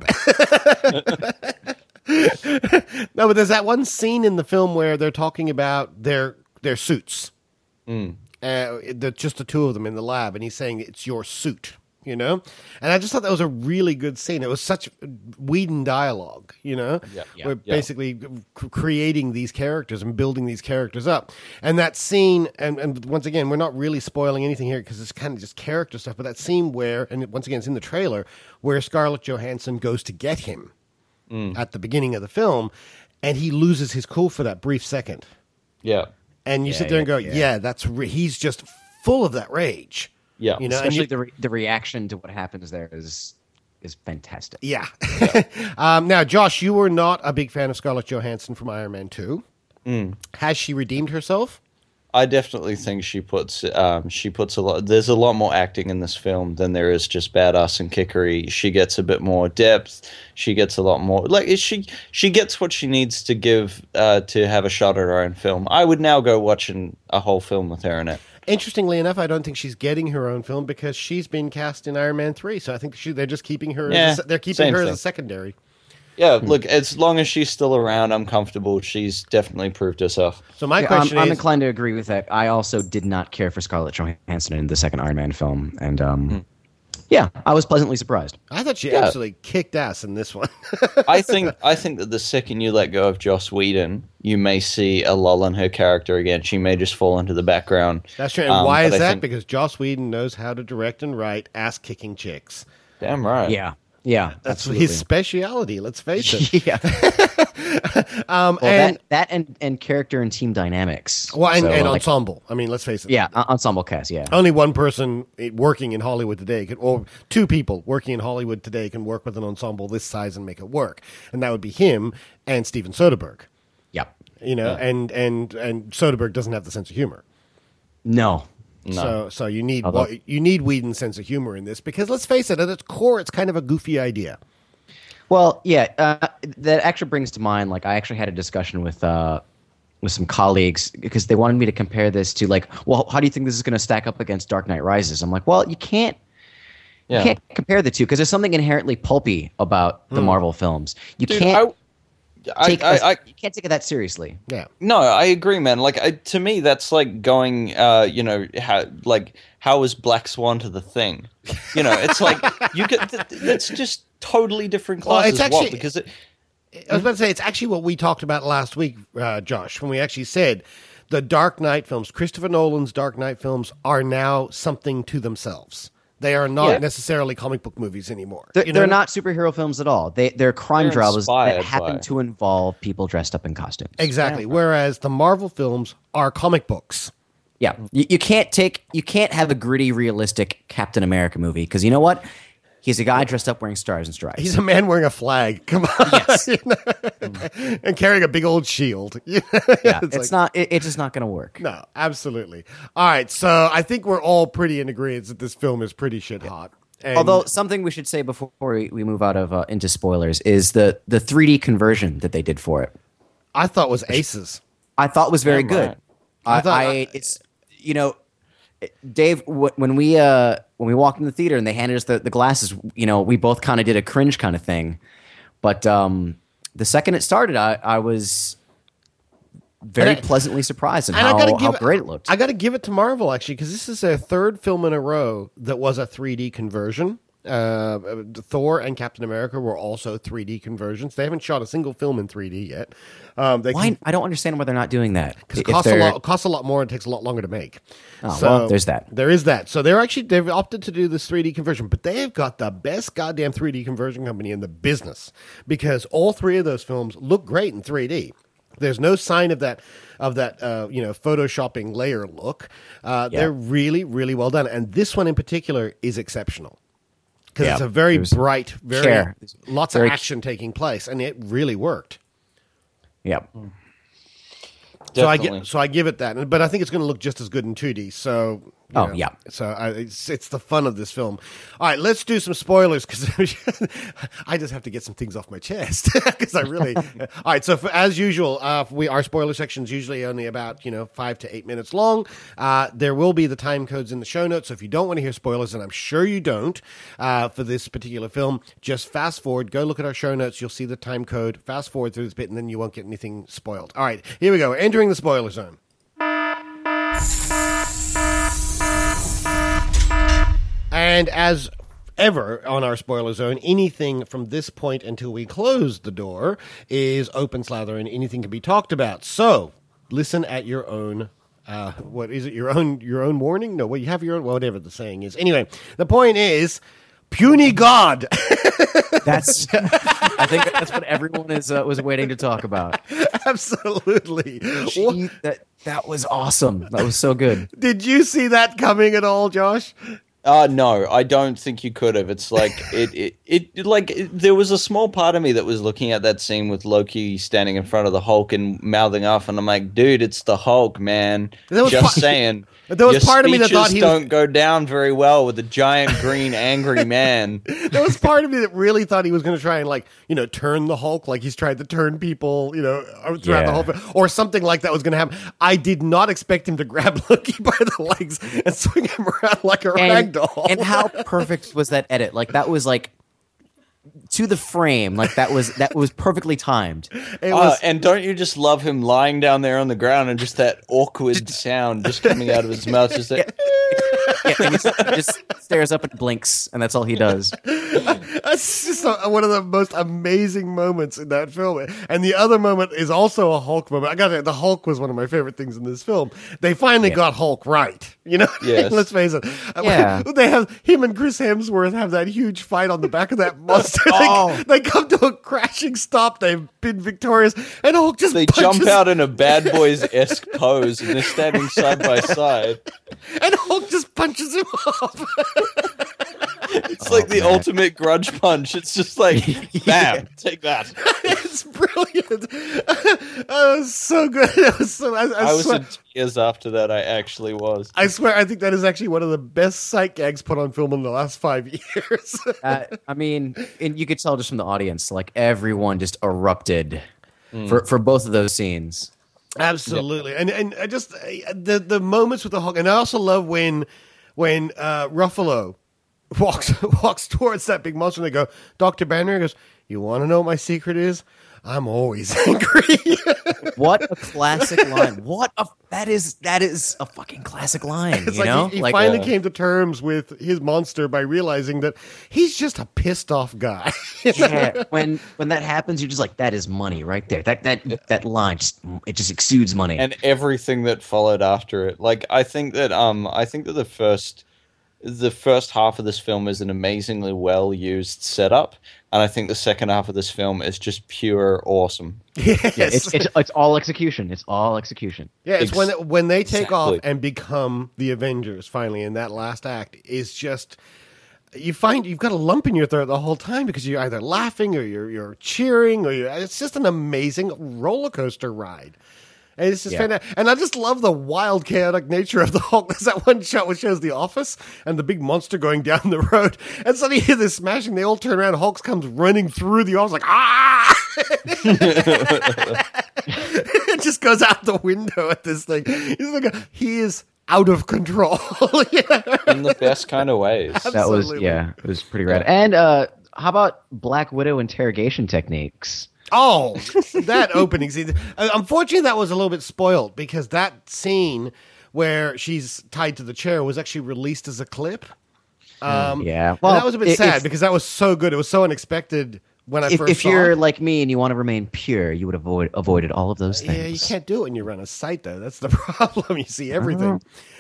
No, but there's that one scene in the film where they're talking about their suits. Just the two of them in the lab, and he's saying it's your suit, And I just thought that was a really good scene. It was such Whedon dialogue, We're basically creating these characters and building these characters up. And that scene, and once again, we're not really spoiling anything here because it's kind of just character stuff, but that scene where, and once again, it's in the trailer, where Scarlett Johansson goes to get him at the beginning of the film, and he loses his cool for that brief second. Yeah. And you sit there and go, he's just full of that rage. Yeah. Especially the reaction to what happens there is fantastic. Yeah. Now, Josh, you were not a big fan of Scarlett Johansson from Iron Man 2. Has she redeemed herself? I definitely think she puts a lot. There's a lot more acting in this film than there is just badass and kickery. She gets a bit more depth. She gets a lot more. Like she gets what she needs to give to have a shot at her own film. I would now go watching a whole film with her in it. Interestingly enough, I don't think she's getting her own film because she's been cast in Iron Man 3. So I think they're just keeping her. They're keeping her as a secondary. Yeah, look, as long as she's still around, I'm comfortable. She's definitely proved herself. So my question I'm inclined to agree with that. I also did not care for Scarlett Johansson in the second Iron Man film, and I was pleasantly surprised. I thought she absolutely kicked ass in this one. I think that the second you let go of Joss Whedon, you may see a lull in her character again. She may just fall into the background. That's true. And why is that? Because Joss Whedon knows how to direct and write ass-kicking chicks. Damn right. Yeah, that's absolutely his speciality. Let's face it. Yeah. And character and team dynamics. Well, and ensemble. I mean, let's face it. Yeah, ensemble cast. Yeah. Only one person working in Hollywood today or two people working in Hollywood today can work with an ensemble this size and make it work, and that would be him and Steven Soderbergh. Yep. And Soderbergh doesn't have the sense of humor. No. So you need Whedon's sense of humor in this because let's face it, at its core, it's kind of a goofy idea. Well, yeah, that actually brings to mind. Like, I actually had a discussion with some colleagues because they wanted me to compare this to how do you think this is going to stack up against Dark Knight Rises? I'm like, well, you can't compare the two because there's something inherently pulpy about the Marvel films. You can't. you can't take it that seriously. Yeah. No, I agree, man. Like, to me, that's like going, how is Black Swan to The Thing? You know, it's like it's just totally different classes. It's actually, because I was about to say, it's actually what we talked about last week, Josh, when we actually said the Dark Knight films, Christopher Nolan's Dark Knight films, are now something to themselves. They are not necessarily comic book movies anymore. They're not superhero films at all. They're crime dramas that happen to involve people dressed up in costumes. Exactly. Yeah. Whereas the Marvel films are comic books. Yeah. You can't have a gritty, realistic Captain America movie because you know what? He's a guy dressed up wearing stars and stripes. He's a man wearing a flag. Come on. Yes. And carrying a big old shield. Yeah, it's just not going to work. No, absolutely. All right, so I think we're all pretty in agreement that this film is pretty shit hot. And although something we should say before we move out of into spoilers is the 3D conversion that they did for it. I thought was aces. I thought was very good. It's Dave, when we walked in the theater and they handed us the glasses, we both kind of did a cringe kind of thing. But the second it started, I was very pleasantly surprised at how great it looked. I got to give it to Marvel, actually, because this is their third film in a row that was a 3D conversion. Thor and Captain America were also 3D conversions. They haven't shot a single film in 3D yet. Why? I don't understand why they're not doing that. Because it costs a lot more and takes a lot longer to make. Oh, well, there's that. There is that. So they've opted to do this 3D conversion, but they have got the best goddamn 3D conversion company in the business because all three of those films look great in 3D. There's no sign of that photoshopping layer look. They're really, really well done. And this one in particular is exceptional. Because it's a very bright, lots of action taking place, and it really worked. Yep. So I give it that, but I think it's going to look just as good in 2D. So it's the fun of this film. All right, let's do some spoilers because I just have to get some things off my chest because I really. All right, so as usual, our spoiler section's usually only about 5 to 8 minutes long. There will be the time codes in the show notes, so if you don't want to hear spoilers, and I'm sure you don't, for this particular film, just fast forward, go look at our show notes. You'll see the time code. Fast forward through this bit, and then you won't get anything spoiled. All right, here we go. We're entering the spoiler zone. And as ever on our spoiler zone, anything from this point until we close the door is open slather and anything can be talked about. So listen at your own, what is it? Your own warning? No, well, you have your own, whatever the saying is. Anyway, the point is, puny God. I think that's what everyone was waiting to talk about. Absolutely. That was awesome. That was so good. Did you see that coming at all, Josh? No, I don't think you could have. It's like there was a small part of me that was looking at that scene with Loki standing in front of the Hulk and mouthing off, and I'm like, dude, it's the Hulk, man. Just saying. There was part of me that thought he don't go down very well with a giant green angry man. There was part of me that really thought he was going to try and turn the Hulk, like he's tried to turn people, throughout the whole film, or something like that was going to happen. I did not expect him to grab Loki by the legs and swing him around like a rag doll. And how perfect was that edit? Like that was like to the frame, like that was perfectly timed. And don't you just love him lying down there on the ground and just that awkward sound just coming out of his mouth, just like, and he just stares up and blinks, and that's all he does. That's just one of the most amazing moments in that film. And the other moment is also a Hulk moment. I got it. The Hulk was one of my favorite things in this film. They finally got Hulk right. Yes. Let's face it. Yeah. They have him and Chris Hemsworth have that huge fight on the back of that monster. They come to a crashing stop. They've been victorious, and Hulk just jump out in a Bad Boys-esque pose, and they're standing side by side. And Hulk just punches him off. It's like the ultimate grudge punch. It's just like, bam, take that. It's brilliant. It was so good. It was so. I was in tears after that. I actually was. I swear, I think that is actually one of the best sight gags put on film in the last 5 years. I mean, and you could tell just from the audience, like everyone just erupted for both of those scenes. Absolutely, and I just the moments with the Hulk, and I also love when Ruffalo walks towards that big monster, and they go, Dr. Banner goes, "You want to know what my secret is? I'm always angry. What a classic line! That is a fucking classic line. It's you know, he finally came to terms with his monster by realizing that he's just a pissed off guy. Yeah, when that happens, you're just like, that is money right there. That line just exudes money. And everything that followed after it. Like I think that the first half of this film is an amazingly well used setup, and I think the second half of this film is just pure awesome. Yes. Yeah, it's all execution. It's all execution. Yeah, it's when they take off and become the Avengers finally in that last act is just you find you've got a lump in your throat the whole time because you're either laughing or you're cheering or it's just an amazing roller coaster ride. And it's just fantastic. And I just love the wild, chaotic nature of the Hulk. There's that one shot which shows the office and the big monster going down the road. And suddenly you hear this smashing. They all turn around. Hulk comes running through the office like, ah! It just goes out the window at this thing. He is out of control. In the best kind of ways. Absolutely. It was pretty rad. And how about Black Widow interrogation techniques? Oh, that opening scene. Unfortunately, that was a little bit spoiled because that scene where she's tied to the chair was actually released as a clip. Well, that was a bit sad because that was so good. It was so unexpected when I first saw it. If you're like me and you want to remain pure, you would have avoided all of those things. Yeah, you can't do it when you run a site, though. That's the problem. You see everything.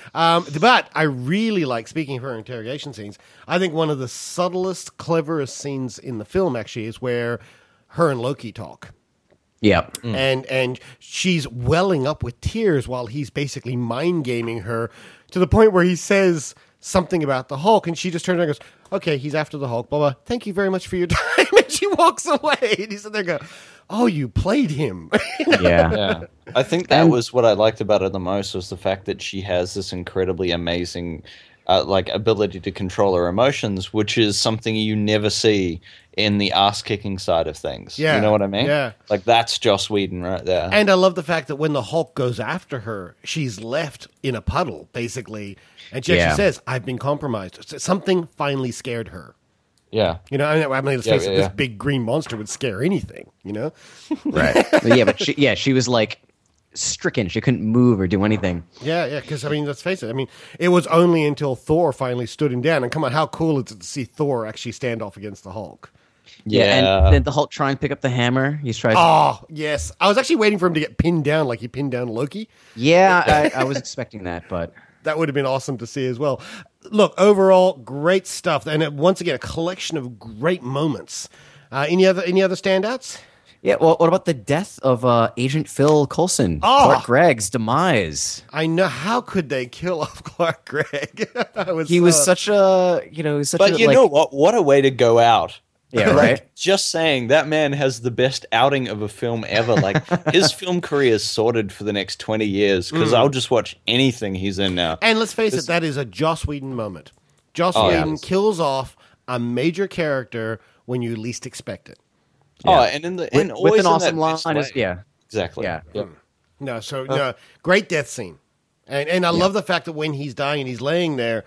But I really like, speaking of her interrogation scenes, I think one of the subtlest, cleverest scenes in the film actually is where her and Loki talk. Yeah. And she's welling up with tears while he's basically mind gaming her to the point where he says something about the Hulk and she just turns around and goes, okay, he's after the Hulk, blah, blah. Thank you very much for your time. And she walks away. And he's sitting there going, oh, you played him. Yeah. I think that was what I liked about it the most was the fact that she has this incredibly amazing ability to control her emotions, which is something you never see in the ass-kicking side of things. Yeah. You know what I mean? Yeah. Like, that's Joss Whedon right there. And I love the fact that when the Hulk goes after her, she's left in a puddle, basically. And she actually says, I've been compromised. Something finally scared her. Yeah. You know, I mean, let's face it, this big green monster would scare anything, you know? Right. But she was like stricken. She couldn't move or do anything. Yeah, because, I mean, let's face it. I mean, it was only until Thor finally stood him down. And come on, how cool is it to see Thor actually stand off against the Hulk? Yeah, and then the Hulk try and pick up the hammer. He tries. Oh, yes. I was actually waiting for him to get pinned down like he pinned down Loki. Yeah, I was expecting that, but that would have been awesome to see as well. Look, overall, great stuff. And once again, a collection of great moments. Any other standouts? Yeah, well, what about the death of Agent Phil Coulson? Clark Gregg's demise. I know. How could they kill off Clark Gregg? He was such a, But you know what? What a way to go out. Yeah, right. Just saying, that man has the best outing of a film ever. Like, his film career is sorted for the next 20 years because I'll just watch anything he's in now. And let's face it, that is a Joss Whedon moment. Joss Whedon kills off a major character when you least expect it. Yeah. Oh, and always with an in awesome that line. Exactly. Yeah. No, great death scene. And I love the fact that when he's dying and he's laying there,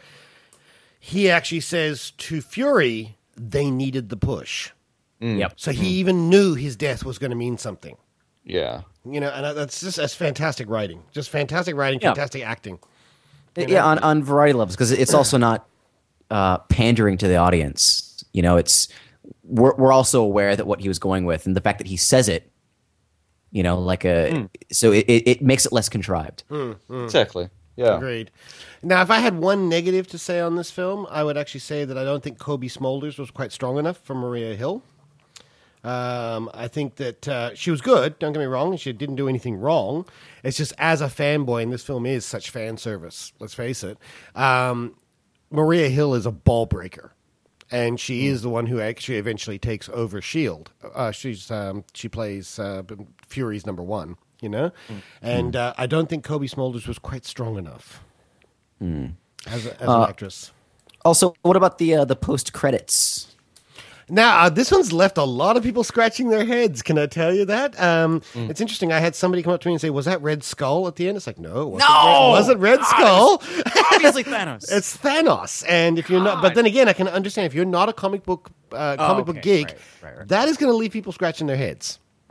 he actually says to Fury, they needed the push. Yep. So he even knew his death was going to mean something. Yeah. And that's fantastic writing. Just fantastic writing, fantastic acting. Yeah, on variety levels, because it's also not pandering to the audience. We're also aware that what he was going with, and the fact that he says it, so it makes it less contrived. Exactly. Yeah. Agreed. Now, if I had one negative to say on this film, I would actually say that I don't think Kobe Smulders was quite strong enough for Maria Hill. I think that she was good, don't get me wrong, and she didn't do anything wrong. It's just as a fanboy, and this film is such fan service, let's face it, Maria Hill is a ball breaker. And she is the one who actually eventually takes over S.H.I.E.L.D. She plays Fury's number one, And I don't think Kobe Smulders was quite strong enough as an actress. Also, what about the post credits? Now, this one's left a lot of people scratching their heads. Can I tell you that? It's interesting. I had somebody come up to me and say, was that Red Skull at the end? It's like, no, it wasn't Red Skull. Obviously Thanos. It's Thanos. And if you're not, but then again, I can understand if you're not a comic book geek, right. That is going to leave people scratching their heads.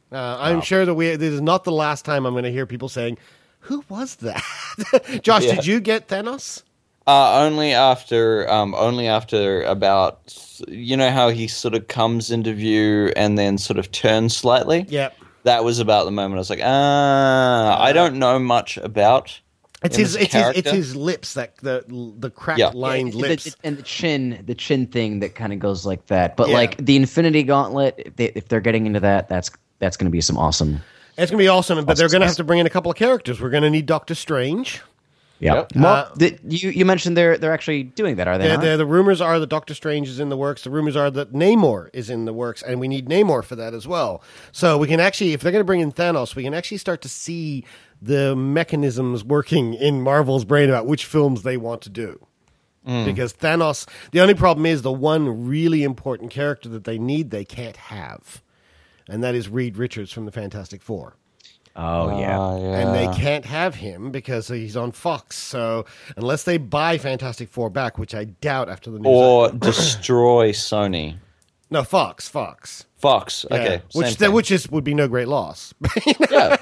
I'm sure that this is not the last time I'm going to hear people saying, "Who was that?" Josh, did you get Thanos? Only after about, you know how he sort of comes into view and then sort of turns slightly? Yep. That was about the moment I was like, I don't know much about it's his lips, that the cracked lined lips. And the chin thing that kind of goes like that. But like the Infinity Gauntlet, if they're getting into that, that's going to be some awesome. It's going to be awesome, but they're going to have to bring in a couple of characters. We're going to need Doctor Strange. Yep. Well, you mentioned they're actually doing that, are they? The rumors are that Doctor Strange is in the works. The rumors are that Namor is in the works, and we need Namor for that as well. So we can actually, if they're going to bring in Thanos, we can actually start to see the mechanisms working in Marvel's brain about which films they want to do. Because Thanos, the only problem is the one really important character that they need, they can't have. And that is Reed Richards from the Fantastic Four. Oh, yeah. And they can't have him because he's on Fox. So unless they buy Fantastic Four back, which I doubt after the news. Or destroy Sony. No, Fox. Fox, okay. Yeah. Which would be no great loss. Yeah.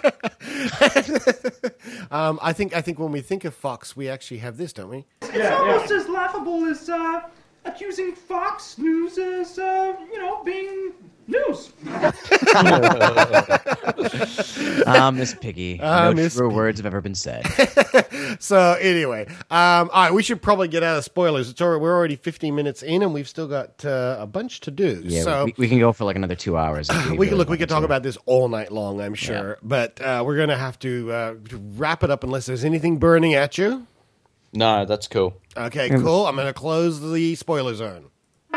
I think when we think of Fox, we actually have this, don't we? It's almost as laughable as accusing Fox News as, being news. Miss Piggy. No true words have ever been said. So anyway, all right, we should probably get out of spoilers. We're already 15 minutes in, and we've still got a bunch to do. Yeah, so we can go for like another 2 hours. We could talk about this all night long, I'm sure. Yeah. But we're going to have to wrap it up unless there's anything burning at you. No, that's cool. Okay, cool. I'm going to close the spoiler zone.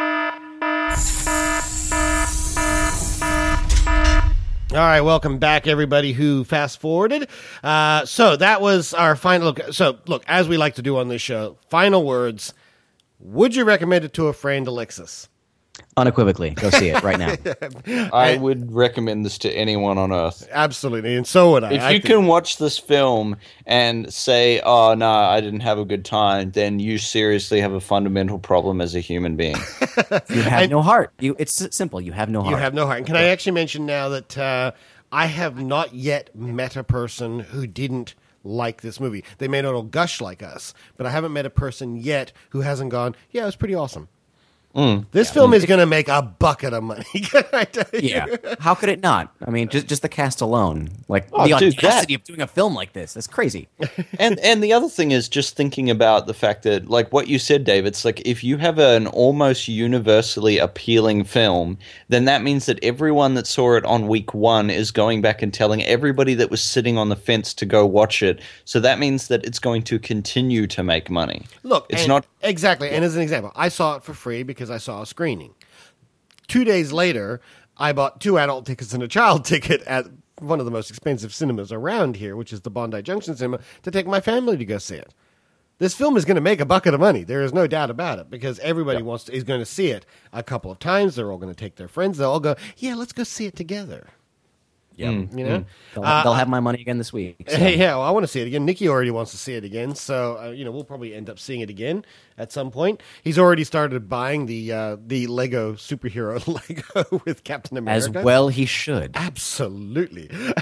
All right, welcome back, everybody who fast-forwarded. So that was our final look. So, look, as we like to do on this show, final words. Would you recommend it to a friend, Alexis? Unequivocally. Go see it right now. I would recommend this to anyone on Earth. Absolutely, and so would I. If you can watch this film and say, oh, no, I didn't have a good time, then you seriously have a fundamental problem as a human being. You have no heart. It's simple. You have no heart. You have no heart. And can I actually mention now that I have not yet met a person who didn't like this movie. They may not all gush like us, but I haven't met a person yet who hasn't gone, yeah, it was pretty awesome. This film is going to make a bucket of money. Can I tell you? Yeah. How could it not? I mean, just the cast alone. Like, the audacity of doing a film like this. That's crazy. And the other thing is just thinking about the fact that, like what you said, Dave, it's like if you have an almost universally appealing film, then that means that everyone that saw it on week one is going back and telling everybody that was sitting on the fence to go watch it. So that means that it's going to continue to make money. Look, it's not exactly. And as an example, I saw it for free because I saw a screening. 2 days later, I bought 2 adult tickets and a child ticket at one of the most expensive cinemas around here, which is the Bondi Junction Cinema, to take my family to go see it. This film is going to make a bucket of money. There is no doubt about it because everybody is going to see it a couple of times. They're all going to take their friends. They'll all go, yeah, let's go see it together. Yeah, you know, they'll have my money again this week. So. Yeah, well, I want to see it again. Nikki already wants to see it again, so we'll probably end up seeing it again at some point. He's already started buying the Lego superhero Lego with Captain America. As well, he should. Absolutely.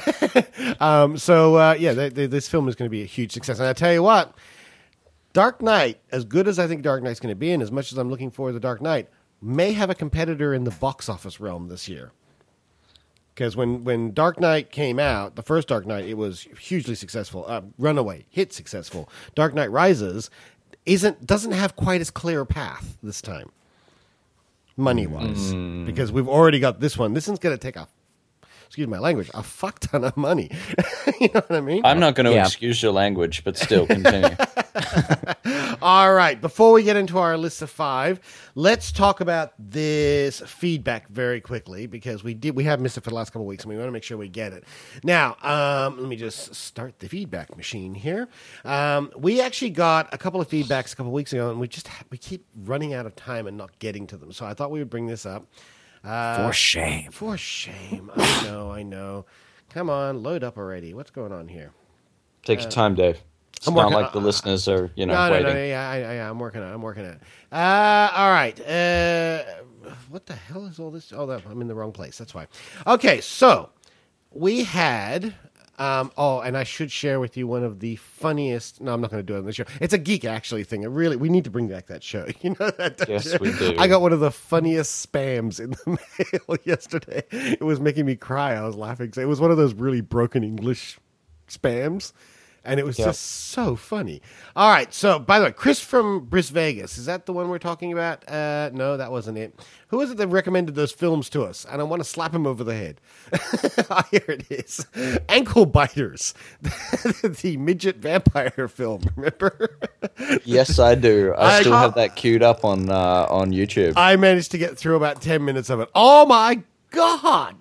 This film is going to be a huge success, and I tell you what, Dark Knight, as good as I think Dark Knight's going to be, and as much as I'm looking forward to Dark Knight, may have a competitor in the box office realm this year. Because when Dark Knight came out, the first Dark Knight, it was hugely successful. Runaway, hit successful. Dark Knight Rises doesn't have quite as clear a path this time, money-wise. Because we've already got this one. This one's going to take excuse my language, a fuck ton of money. You know what I mean? I'm not going to excuse your language, but still, continue. All right, before we get into our list of 5, let's talk about this feedback very quickly because we have missed it for the last couple of weeks and we want to make sure we get it. Now, let me just start the feedback machine here. We actually got a couple of feedbacks a couple of weeks ago and we keep running out of time and not getting to them. So I thought we would bring this up. For shame. For shame. I know. Come on, load up already. What's going on here? Take your time, Dave. It's not like the listeners are, waiting. No, yeah, I'm working on it. All right. What the hell is all this? Oh, I'm in the wrong place. That's why. Okay, so we had. And I should share with you one of the funniest. No, I'm not going to do it on the show. It's a Geek Actually thing. We need to bring back that show. You know that? Yes, we do. I got one of the funniest spams in the mail yesterday. It was making me cry. I was laughing. It was one of those really broken English spams. And it was just so funny. All right. So, by the way, Chris from Bris Vegas. Is that the one we're talking about? No, that wasn't it. Who was it that recommended those films to us? And I want to slap him over the head. Here it is. Ankle Biters. The midget vampire film. Remember? Yes, I do. I still have that queued up on YouTube. I managed to get through about 10 minutes of it. Oh, my God.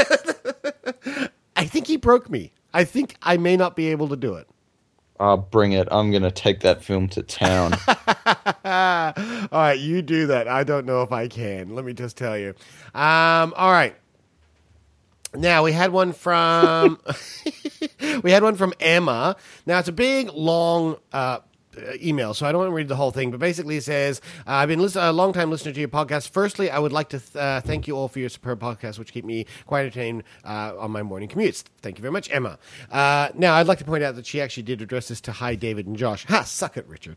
I think he broke me. I think I may not be able to do it. Bring it. I'm going to take that film to town. All right, you do that. I don't know if I can. Let me just tell you. All right. Now, we had one from Emma. Now, it's a big, long email, so I don't want to read the whole thing, but basically it says, I've been a long-time listener to your podcast. Firstly, I would like to thank you all for your superb podcast, which keep me quite entertained on my morning commutes. Thank you very much, Emma. Now, I'd like to point out that she actually did address this to Hi, David and Josh. Ha, suck it, Richard.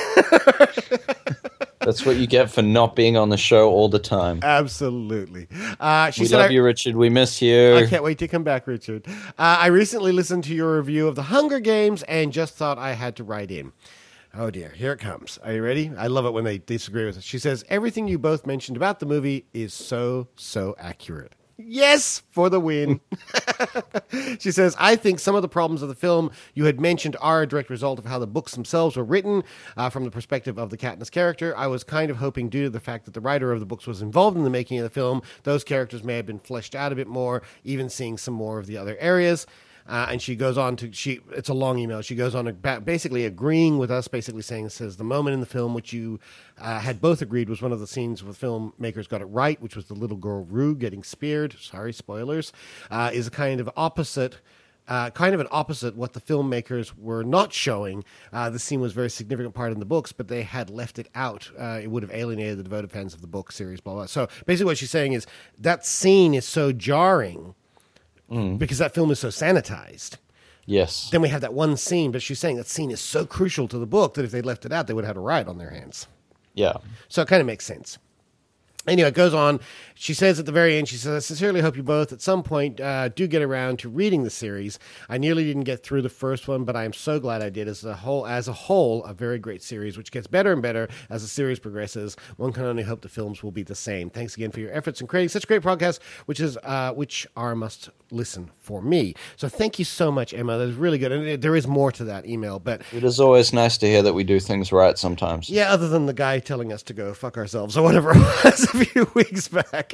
That's what you get for not being on the show all the time. Absolutely. We love you, Richard. We miss you. I can't wait to come back, Richard. I recently listened to your review of The Hunger Games and just thought I had to write in. Oh, dear. Here it comes. Are you ready? I love it when they disagree with us. She says, everything you both mentioned about the movie is so accurate. Yes, for the win. She says, I think some of the problems of the film you had mentioned are a direct result of how the books themselves were written from the perspective of the Katniss character. I was kind of hoping, due to the fact that the writer of the books was involved in the making of the film, those characters may have been fleshed out a bit more, even seeing some more of the other areas. And she goes on to, it's a long email. She goes on to basically agreeing with us, basically saying, says, the moment in the film which you had both agreed was one of the scenes where the filmmakers got it right, which was the little girl Rue getting speared. Sorry, spoilers. Is a kind of an opposite what the filmmakers were not showing. The scene was a very significant part in the books, but they had left it out. It would have alienated the devoted fans of the book series, blah, blah. So basically what she's saying is that scene is so jarring because that film is so sanitized. Yes. Then we have that one scene, but she's saying that scene is so crucial to the book that if they left it out, they would have had a riot on their hands. Yeah. So it kind of makes sense. Anyway, it goes on. She says at the very end, she says, I sincerely hope you both at some point do get around to reading the series. I nearly didn't get through the first one, but I am so glad I did. As a whole, a very great series, which gets better and better as the series progresses. One can only hope the films will be the same. Thanks again for your efforts in creating such a great podcast, which are a must listen for me. So thank you so much, Emma. That's really good. And there is more to that email, but it is always nice to hear that we do things right sometimes. Yeah, other than the guy telling us to go fuck ourselves or whatever it was a few weeks back,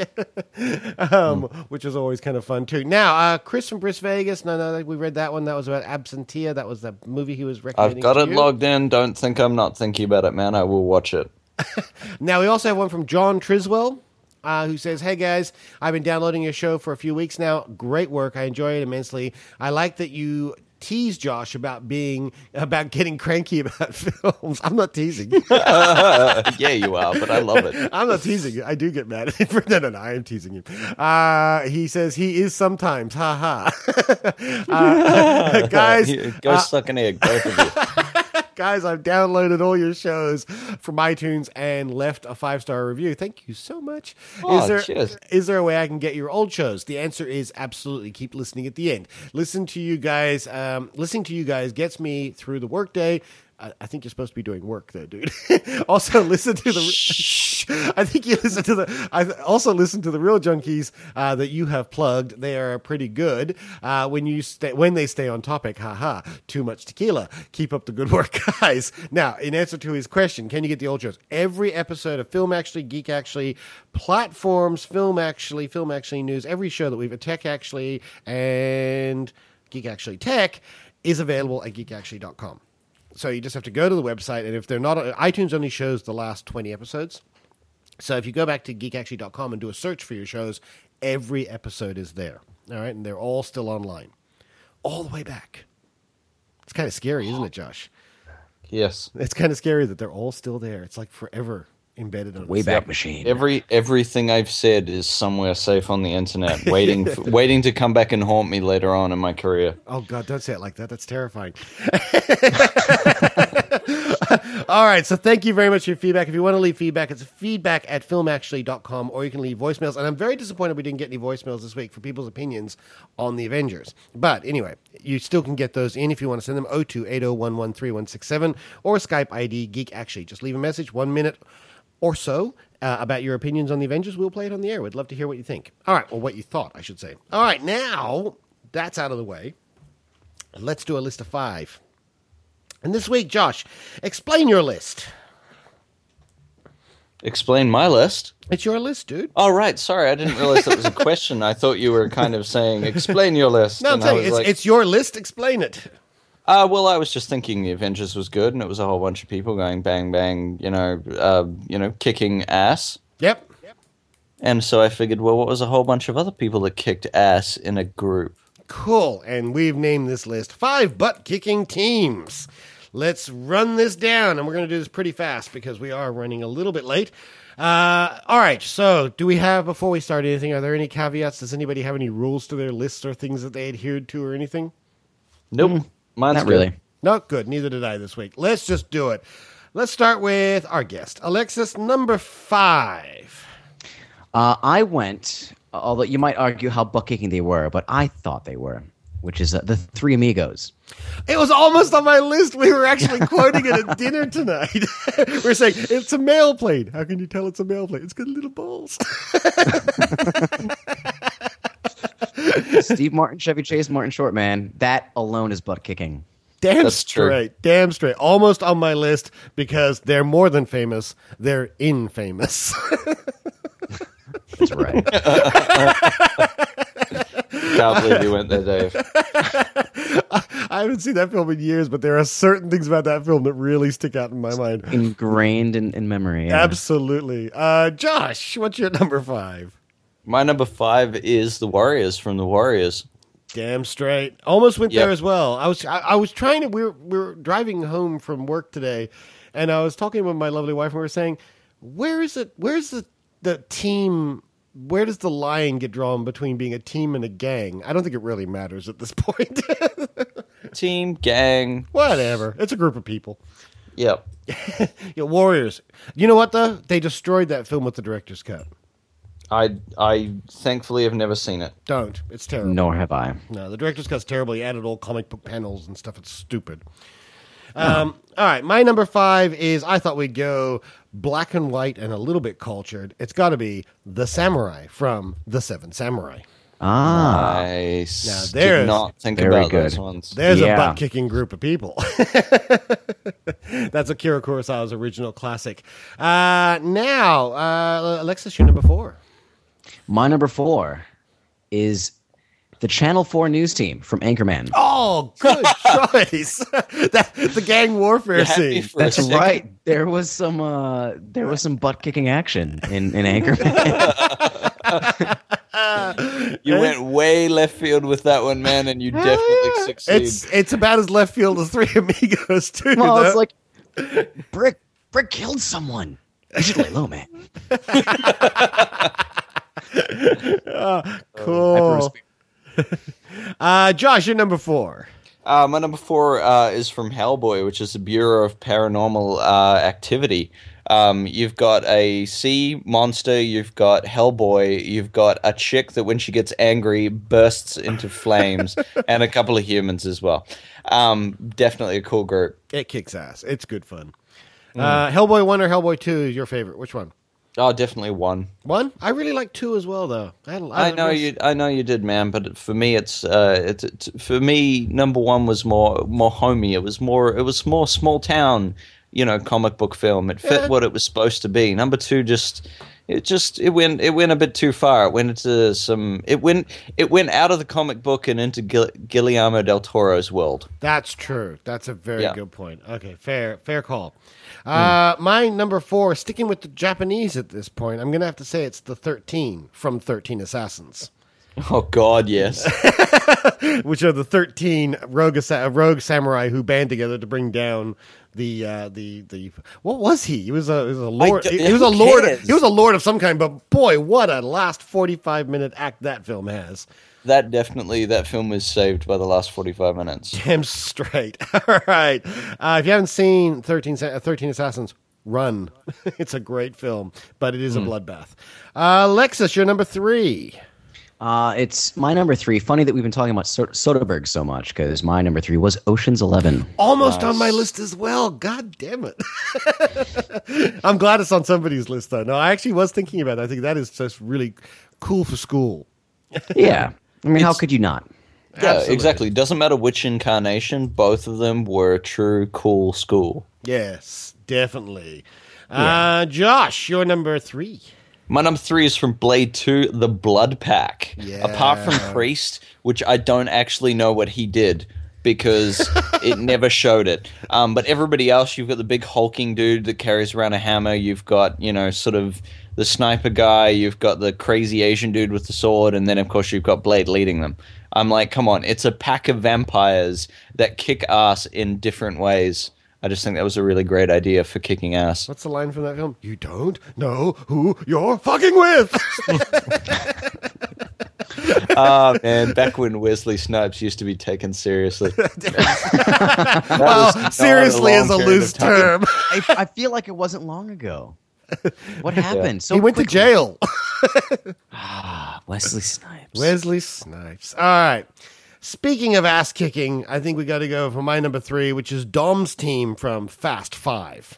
which is always kind of fun too. Now, Chris from Bris Vegas. No, we read that one. That was about Absentia. That was the movie he was recommending. I've got it logged in. Don't think I'm not thinking about it, man. I will watch it. Now, we also have one from John Triswell. Who says, hey guys, I've been downloading your show for a few weeks now. Great work. I enjoy it immensely. I like that you tease Josh about getting cranky about films. I'm not teasing. Yeah, you are, but I love it. I'm not teasing you. I do get mad at him. No, I am teasing you. He says he is sometimes. Ha ha. Guys. Go suck an egg, both of you. Guys, I've downloaded all your shows from iTunes and left a 5-star review. Thank you so much. Cheers. Is there a way I can get your old shows? The answer is absolutely. Keep listening at the end. Listening to you guys gets me through the workday. I think you're supposed to be doing work though, dude. Also listen to the. I think you listen to the. I also listen to the Real Junkies that you have plugged. They are pretty good when they stay on topic. Haha. Too much tequila. Keep up the good work, guys. Now, in answer to his question, can you get the old shows? Every episode of Film Actually, Geek Actually, platforms, Film Actually News, every show that we've Tech Actually and Geek Actually Tech is available at geekactually.com. So you just have to go to the website, and if they're not, iTunes only shows the last 20 episodes. So if you go back to geekactually.com and do a search for your shows, every episode is there. All right, and they're all still online, all the way back. It's kind of scary, isn't it, Josh? Yes. It's kind of scary that they're all still there. It's like forever embedded on Wayback Machine. Everything I've said is somewhere safe on the internet, waiting to come back and haunt me later on in my career. Oh, God, don't say it like that. That's terrifying. All right, so thank you very much for your feedback. If you want to leave feedback, it's feedback@filmactually.com, or you can leave voicemails. And I'm very disappointed we didn't get any voicemails this week for people's opinions on the Avengers. But anyway, you still can get those in if you want to send them. 0280113167 or Skype ID Geek Actually. Just leave a message, 1 minute or so, about your opinions on the Avengers. We'll play it on the air. We'd love to hear what you think. All right, or what you thought, I should say. All right, now that's out of the way. Let's do a list of 5. And this week, Josh, explain your list. Explain my list? It's your list, dude. Oh, right. Sorry, I didn't realize that was a question. I thought you were kind of saying, explain your list. No, I'm saying it's your list. Explain it. Well, I was just thinking the Avengers was good, and it was a whole bunch of people going bang, bang, kicking ass. Yep. And so I figured, well, what was a whole bunch of other people that kicked ass in a group? Cool. And we've named this list 5 butt-kicking teams. Let's run this down, and we're going to do this pretty fast because we are running a little bit late. All right, so do we have, before we start anything, are there any caveats? Does anybody have any rules to their lists or things that they adhered to or anything? Nope. Mine's Not good. really. No, good. Neither did I this week. Let's just do it. Let's start with our guest, Alexis, number 5. I went, although you might argue how butt-kicking they were, but I thought they were, which is the Three Amigos. It was almost on my list. We were actually quoting it at dinner tonight. We're saying, it's a male plane. How can you tell it's a male plane? It's got little balls. Steve Martin, Chevy Chase, Martin Short, man. That alone is butt-kicking. Damn That's straight. true. Damn straight. Almost on my list because they're more than famous. They're infamous. That's right. Can't believe you went there, Dave. I haven't seen that film in years, but there are certain things about that film that really stick out in my mind. Ingrained in memory. Yeah. Absolutely. Josh, what's your number 5? My number 5 is the Warriors from the Warriors. Damn straight. Almost went there Yep. as well. I was trying to. We were driving home from work today, and I was talking with my lovely wife, and we were saying, Where's the team? Where does the line get drawn between being a team and a gang? I don't think it really matters at this point. Team, gang. Whatever. It's a group of people. Yep. Warriors. You know what, though? They destroyed that film with the director's cut. I thankfully have never seen it. Don't. It's terrible. Nor have I. No, the director's cut's terrible. He added old comic book panels and stuff. It's stupid. All right, my number 5 is, I thought we'd go black and white and a little bit cultured. It's got to be The Samurai from The Seven Samurai. Nice. Now, Did there's- not think Very about good. those ones. There's a Yeah. butt-kicking group of people. That's Akira Kurosawa's original classic. Now, Alexis, your number 4. My number 4 is the Channel 4 news team from Anchorman. Oh, good choice. The gang warfare You had me scene. for a That's second. right. There was some butt kicking action in Anchorman. You went way left field with that one, man, and you definitely succeed. It's about as left field as Three Amigos, too. Well, though. it's like Brick killed someone. You should lay low, man. Cool. Josh, you're number 4. My number 4 is from Hellboy, which is the Bureau of Paranormal Activity. You've got a sea monster, you've got Hellboy, you've got a chick that when she gets angry bursts into flames, and a couple of humans as well. Definitely a cool group. It kicks ass. It's good fun. Hellboy 1 or Hellboy 2 is your favorite? Which one? Oh, definitely 1. 1? I really like 2 as well, though. I know you did, man. But for me, it's for me. Number 1 was more homey. It was more small town, comic book film. It fit what it was supposed to be. Number 2 it went a bit too far. It went into it went out of the comic book and into Guillermo del Toro's world. That's true. That's a very good point. Okay, fair call. My number 4, sticking with the Japanese at this point, I'm going to have to say it's the 13 from 13 Assassins. Oh God, yes. Which are the 13 rogue samurai who band together to bring down the what was he? He was a lord. He was a lord. He was a lord of some kind. But boy, what a last 45-minute act that film has. That film was saved by the last 45 minutes. Damn straight. All right. If you haven't seen 13 Assassins, run. It's a great film, but it is a bloodbath. Alexis, your number 3. It's my number 3. Funny that we've been talking about Soderbergh so much, because my number 3 was Ocean's 11. Almost on my list as well. God damn it. I'm glad it's on somebody's list, though. No, I actually was thinking about it. I think that is just really cool for school. Yeah. I mean, how could you not? Yeah, Absolutely. exactly. Doesn't matter which incarnation, both of them were true cool school. Yes, definitely. Yeah. Josh, your number 3. My number 3 is from Blade 2, The Blood Pack. Yeah. Apart from Priest, which I don't actually know what he did because it never showed it. But everybody else, you've got the big hulking dude that carries around a hammer. You've got, sort of the sniper guy. You've got the crazy Asian dude with the sword. And then, of course, you've got Blade leading them. I'm like, come on. It's a pack of vampires that kick ass in different ways. I just think that was a really great idea for kicking ass. What's the line from that film? You don't know who you're fucking with. Ah, man, back when Wesley Snipes used to be taken seriously. Well, seriously is a loose term. I feel like it wasn't long ago. What happened? So he went to jail. Wesley Snipes. Wesley Snipes. All right. Speaking of ass kicking, I think we got to go for my number 3, which is Dom's team from Fast 5.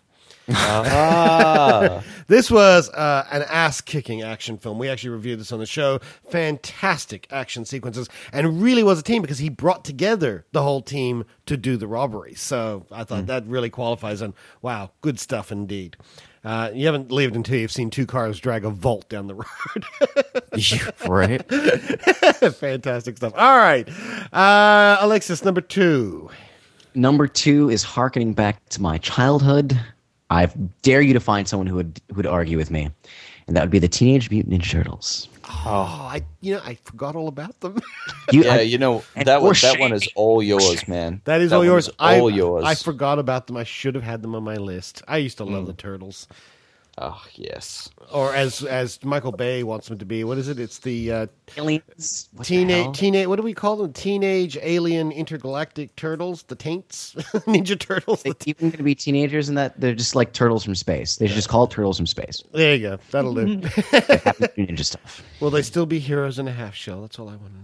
This was an ass-kicking action film. We actually reviewed this on the show. Fantastic action sequences, and really was a team because he brought together the whole team to do the robbery. So I thought that really qualifies on, wow, good stuff indeed. You haven't lived until you've seen 2 cars drag a vault down the road. Right? Fantastic stuff. All right. Alexis, number 2. Number 2 is harkening back to my childhood. I dare you to find someone who would argue with me, and that would be the Teenage Mutant Ninja Turtles. Oh, I forgot all about them. That one is all yours, man. That is all yours. All yours. I forgot about them. I should have had them on my list. I used to love the Turtles. Oh, yes. Or as Michael Bay wants them to be. What is it? It's the aliens. Teenage. What do we call them? Teenage Alien Intergalactic Turtles. The Taints. Ninja Turtles. They're even going to be teenagers in that they're just like turtles from space. They should just call it Turtles from Space. There you go. That'll do. Ninja stuff. Will they still be heroes in a half shell? That's all I want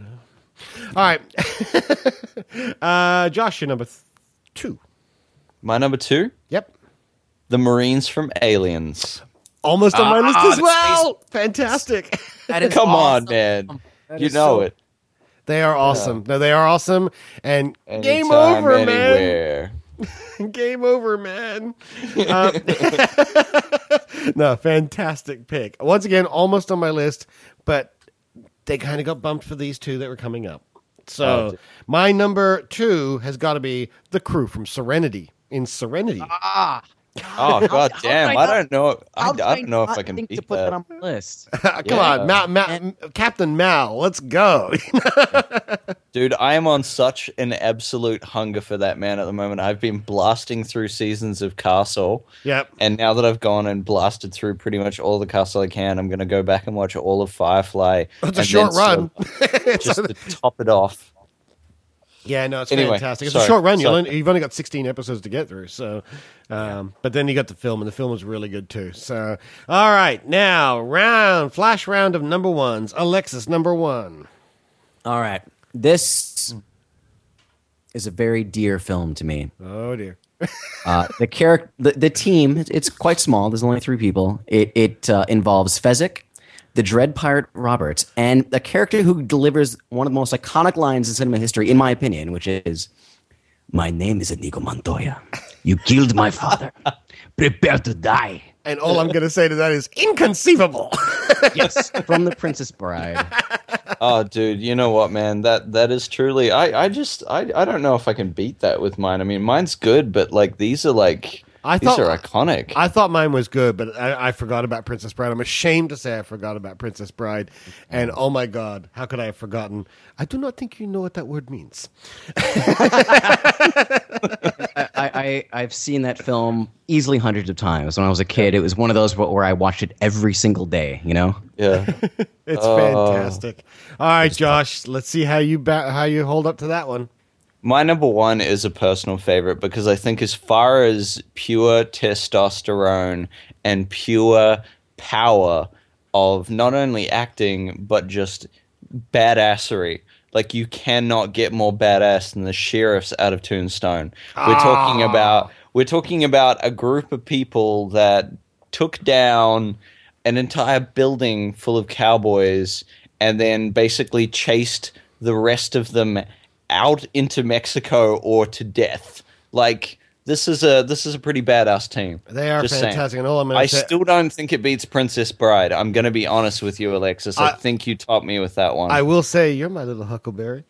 to know. All right. Josh, your number 2. My number 2? Yep. The Marines from Aliens. Almost on my list as well. Fantastic. That is Come awesome. on, man. That You is know so- it. They are awesome. No, they are awesome. And game Anytime, over, anywhere. man. Game over, man. No, fantastic pick. Once again, almost on my list, but they kind of got bumped for these 2 that were coming up. So my number 2 has got to be the crew from Serenity. In Serenity. Oh, god damn. I don't know. I don't know if I can think beat to put that. that on my list. Come on, Captain Mal, let's go. Dude, I am on such an absolute hunger for that, man, at the moment. I've been blasting through seasons of Castle. Yep. And now that I've gone and blasted through pretty much all the Castle I can, I'm going to go back and watch all of Firefly. It's a short run. Just to top it off. Yeah, no, it's Anyway, fantastic. It's sorry, a short run. sorry. You've only got 16 episodes to get through. So, but then you got the film, and the film was really good too. So, all right, now flash round of number 1s. Alexis, number 1. All right. This is a very dear film to me. Oh dear. The team, it's quite small. There's only 3 people. It involves Fezzik, the Dread Pirate Roberts, and a character who delivers one of the most iconic lines in cinema history, in my opinion, which is, "My name is Inigo Montoya. You killed my father. Prepare to die." And all I'm going to say to that is inconceivable. Yes, from The Princess Bride. Oh, dude, you know what, man? That is truly. I don't know if I can beat that with mine. I mean, mine's good, but like these are like These are iconic. I thought mine was good, but I forgot about Princess Bride. I'm ashamed to say I forgot about Princess Bride. And oh my God, how could I have forgotten? I do not think you know what that word means. I've seen that film easily hundreds of times. When I was a kid, it was one of those where I watched it every single day, you know? Yeah. It's fantastic. All right, Josh, let's see how you hold up to that one. My number one is a personal favorite because I think as far as pure testosterone and pure power of not only acting, but just badassery, like you cannot get more badass than the sheriffs out of Tombstone. We're talking about a group of people that took down an entire building full of cowboys and then basically chased the rest of them out into Mexico or to death. Like this is a pretty badass team. They are Just fantastic. saying. And all I still don't think it beats Princess Bride. I'm going to be honest with you, Alexis. I think you topped me with that one. I will say you're my little Huckleberry.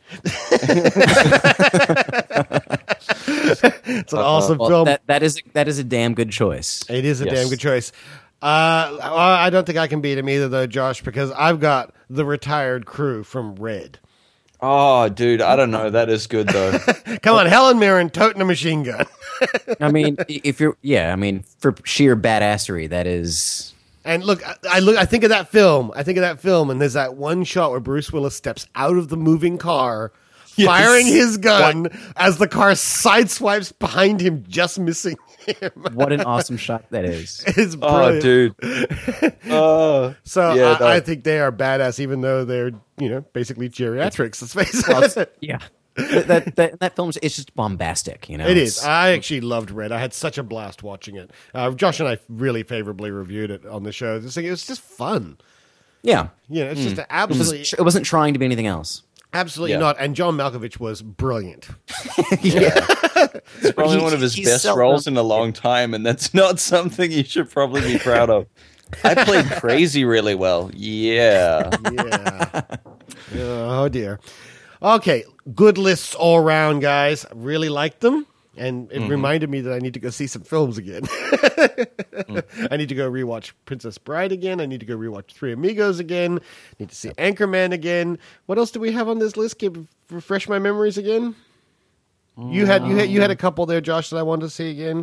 It's an awesome film. That is a damn good choice. It is a damn good choice. I don't think I can beat him either, though, Josh, because I've got the retired crew from Red. Oh, dude, I don't know. That is good, though. Come on, Helen Mirren toting a machine gun. I mean, for sheer badassery, that is. And look, I think of that film. And there's that one shot where Bruce Willis steps out of the moving car, firing his gun as the car sideswipes behind him, just missing him. What an awesome shot that is! It's brilliant. Oh, dude. I think they are badass, even though they're basically geriatrics. Let's face it. Yeah. That film is just bombastic, It is. I actually loved Red. I had such a blast watching it. Josh and I really favorably reviewed it on the show. It was just fun. Yeah. It's just absolutely. It wasn't trying to be anything else. Absolutely not. And John Malkovich was brilliant. It's probably one of his best roles in a long time, and that's not something you should probably be proud of. I played Crazy really well. Yeah. Oh, dear. Okay, good lists all around, guys. I really liked them, and it reminded me that I need to go see some films again. I need to go rewatch Princess Bride again. I need to go rewatch Three Amigos again. I need to see Anchorman again. What else do we have on this list? Refresh my memories again. You had a couple there, Josh, that I wanted to see again.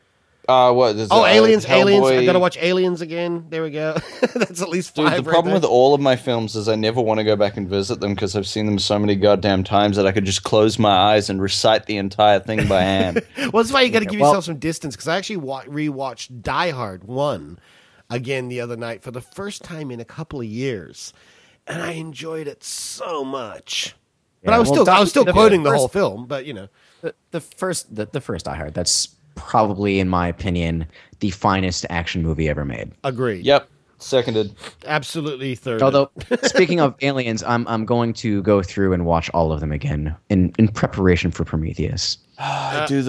Aliens. I gotta watch Aliens again. There we go. That's at least 5. Dude, the problem with all of my films is I never want to go back and visit them because I've seen them so many goddamn times that I could just close my eyes and recite the entire thing by hand. Well, that's why you got to give yourself some distance, because I actually rewatched Die Hard 1 again the other night for the first time in a couple of years, and I enjoyed it so much. But I was still quoting the whole film. But the first Die Hard, that's probably, in my opinion, the finest action movie ever made. Agreed. Yep. Seconded. Absolutely third. Although, speaking of Aliens, I'm going to go through and watch all of them again in preparation for Prometheus. I do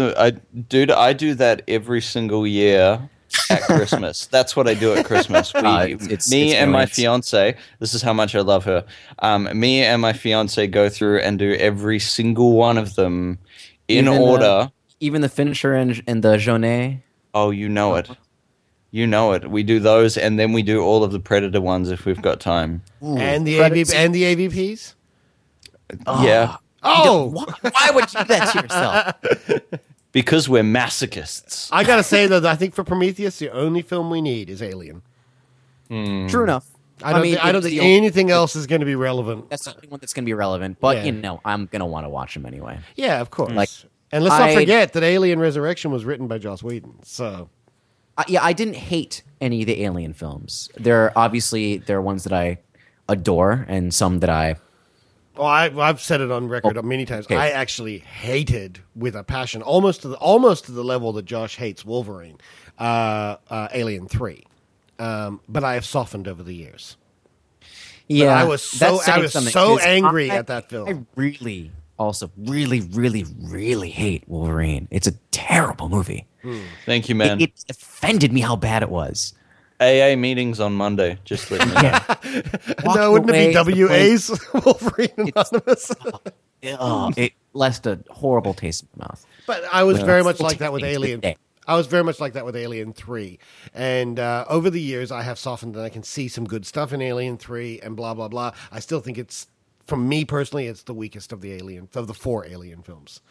that every single year at Christmas. That's what I do at Christmas. My fiance, this is how much I love her. Me and my fiance go through and do every single one of them in order. Even the Fincher and the Jeunet. Oh, you know it. You know it. We do those, and then we do all of the Predator ones if we've got time. Ooh, and the AVPs? Yeah. Oh! Why would you do that to yourself? Because we're masochists. I gotta say, though, I think for Prometheus, the only film we need is Alien. True enough. I don't think anything else is going to be relevant. That's the only one that's going to be relevant, but I'm going to want to watch them anyway. Yeah, of course. And let's not forget that Alien Resurrection was written by Joss Whedon. So, I didn't hate any of the Alien films. There are ones that I adore and some that I. Well, I've said it on record many times. Okay. I actually hated with a passion, almost to the level that Josh hates Wolverine, Alien 3. But I have softened over the years. Yeah, but I was so angry at that film. I really. Also, really, really, really hate Wolverine. It's a terrible movie. Thank you, man. It offended me how bad it was. AA meetings on Monday. Just let me know. No, wouldn't it be WA's Wolverine Anonymous? It left a horrible taste in my mouth. But I was very much like that with Alien. I was very much like that with Alien 3. And over the years, I have softened and I can see some good stuff in Alien 3 and blah, blah, blah. I still think it's, from me personally, it's the weakest of the 4 Alien films.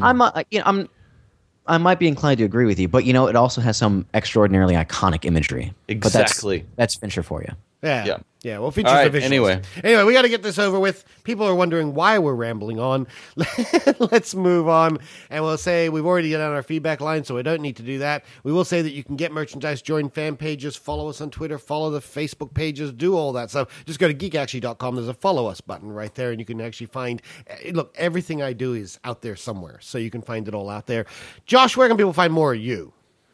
I might be inclined to agree with you, but it also has some extraordinarily iconic imagery. Exactly. But that's Fincher for you. Yeah. Well, features All right, the visuals. anyway, we got to get this over with. People are wondering why we're rambling on. Let's move on. And we'll say we've already done our feedback line, so we don't need to do that. We will say that you can get merchandise, join fan pages, follow us on Twitter, follow the Facebook pages, do all that stuff. Just go to geekactually.com. There's a follow us button right there, and you can actually find, look, everything I do is out there somewhere, so you can find it all out there. Josh, where can people find more of you?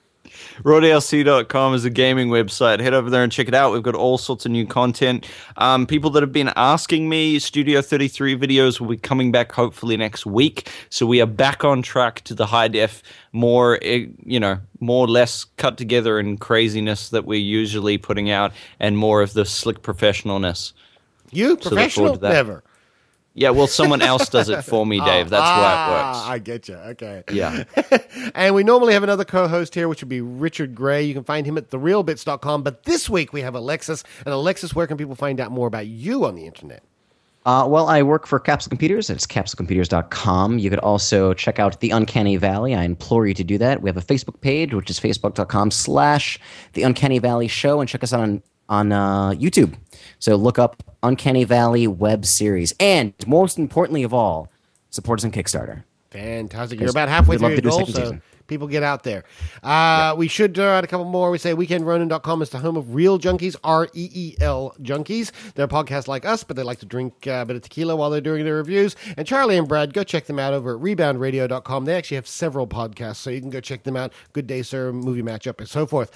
RawDLC.com is a gaming website. Head over there and check it out. We've got all sorts of new content. People that have been asking me, Studio 33 videos will be coming back hopefully next week. So we are back on track to the high def, more or less cut together and craziness that we're usually putting out, and more of the slick professionalness. You? Professional? Never. Yeah, well, someone else does it for me, Dave. That's why it works. I get you. Okay. Yeah. And we normally have another co-host here, which would be Richard Gray. You can find him at therealbits.com. But this week we have Alexis. And Alexis, where can people find out more about you on the internet? Well, I work for Capsule Computers. It's capsulecomputers.com. You could also check out The Uncanny Valley. I implore you to do that. We have a Facebook page, which is facebook.com/The Uncanny Valley Show, and check us out on YouTube. So look up Uncanny Valley web series. And most importantly of all, support us on Kickstarter. Fantastic. You're about halfway through your goal, so people get out there. We should add a couple more. We say weekendronin.com is the home of Real Junkies, REEL Junkies. They're a podcast like us, but they like to drink a bit of tequila while they're doing their reviews. And Charlie and Brad, go check them out over at reboundradio.com. They actually have several podcasts, so you can go check them out. Good Day, Sir, Movie Matchup, and so forth.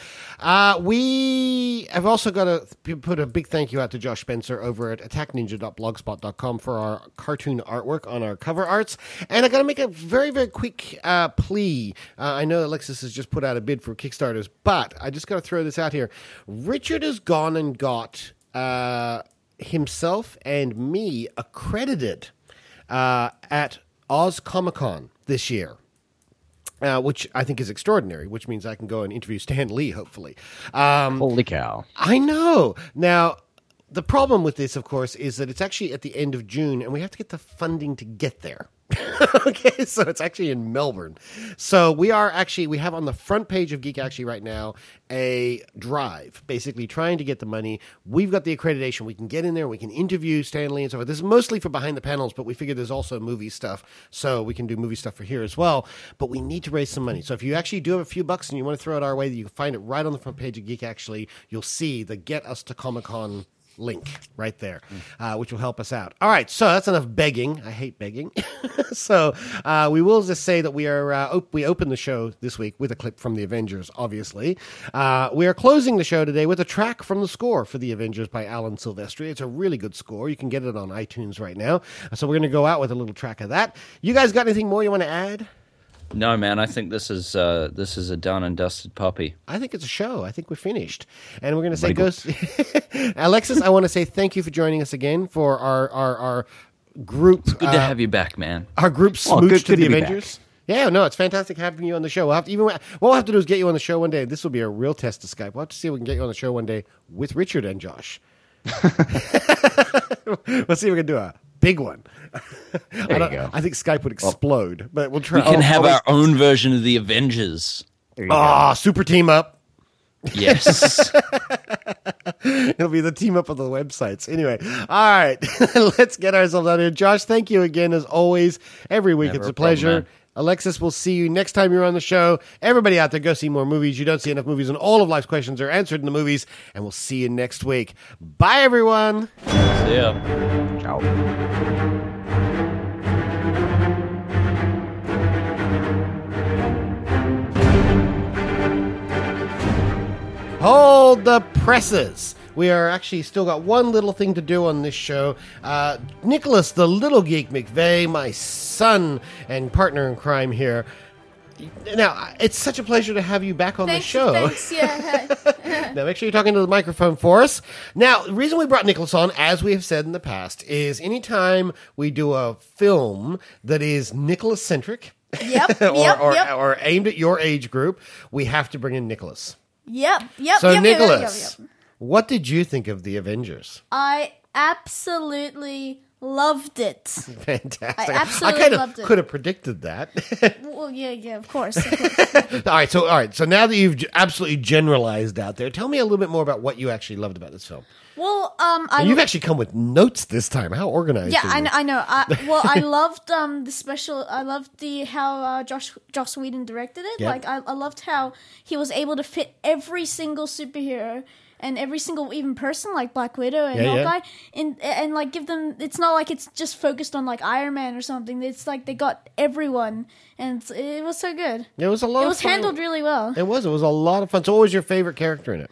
We have also got to put a big thank you out to Josh Spencer over at attackninja.blogspot.com for our cartoon artwork on our cover arts. And I got to make a very, very quick plea. I know Alexis has just put out a bid for Kickstarters, but I just got to throw this out here. Richard has gone and got himself and me accredited at Oz Comic-Con this year. Which I think is extraordinary, which means I can go and interview Stan Lee, hopefully. Holy cow. I know. Now, the problem with this, of course, is that it's actually at the end of June, and we have to get the funding to get there. Okay, so it's actually in Melbourne. So we have on the front page of Geek Actually right now a drive, basically trying to get the money. We've got the accreditation. We can get in there. We can interview Stan Lee and so forth. This is mostly for behind the panels, but we figured there's also movie stuff, so we can do movie stuff for here as well. But we need to raise some money. So if you actually do have a few bucks and you want to throw it our way, you can find it right on the front page of Geek Actually. You'll see the Get Us to Comic-Con link right there, which will help us out. All right, so that's enough begging. I hate begging. So we will just say that we are we open the show this week with a clip from The Avengers, obviously. We are closing the show today with a track from the score for The Avengers by Alan Silvestri. It's a really good score. You can get it on iTunes right now. So we're going to go out with a little track of that. You guys got anything more you want to add? No, man. I think this is a done and dusted puppy. I think it's a show. I think we're finished, and we're going to say, Alexis, I want to say thank you for joining us again for our group. It's good to have you back, man. Our group smooch to the Avengers. Yeah, no, it's fantastic having you on the show. What we'll have to do is get you on the show one day. This will be a real test of Skype. We'll have to see if we can get you on the show one day with Richard and Josh. We'll see if we can do a big one. There you go. I think Skype would explode, but we'll try. We can have our own version of the Avengers. Super team up. Yes. It'll be the team up of the websites. Anyway, all right. Let's get ourselves out of here. Josh, thank you again, as always. Every week, it's a pleasure. Problem, Alexis, we'll see you next time you're on the show. Everybody out there, go see more movies. You don't see enough movies, and all of life's questions are answered in the movies. And we'll see you next week. Bye, everyone. See ya. Ciao. Hold the presses. We are actually still got one little thing to do on this show. Nicholas, the little geek McVeigh, my son and partner in crime here. Now, it's such a pleasure to have you back on the show. Thanks, yeah. Now, make sure you're talking to the microphone for us. Now, the reason we brought Nicholas on, as we have said in the past, is anytime we do a film that is Nicholas-centric, Yep. or aimed at your age group, we have to bring in Nicholas. Yep. So, Nicholas, what did you think of The Avengers? I absolutely loved it. Fantastic. I absolutely loved it. Could have predicted that. Well, yeah, of course. All right. So now that you've absolutely generalized out there, tell me a little bit more about what you actually loved about this film. Well, And you've actually come with notes this time. How organized? Yeah, are you? I know. I loved the special. I loved how Joss Whedon directed it. Yep. Like I loved how he was able to fit every single superhero and every single even person like Black Widow and Hawkeye and like give them. It's not like it's just focused on like Iron Man or something. It's like they got everyone, and it was so good. It was a lot. It was handled really well. It was. It was a lot of fun. So, what was your favorite character in it?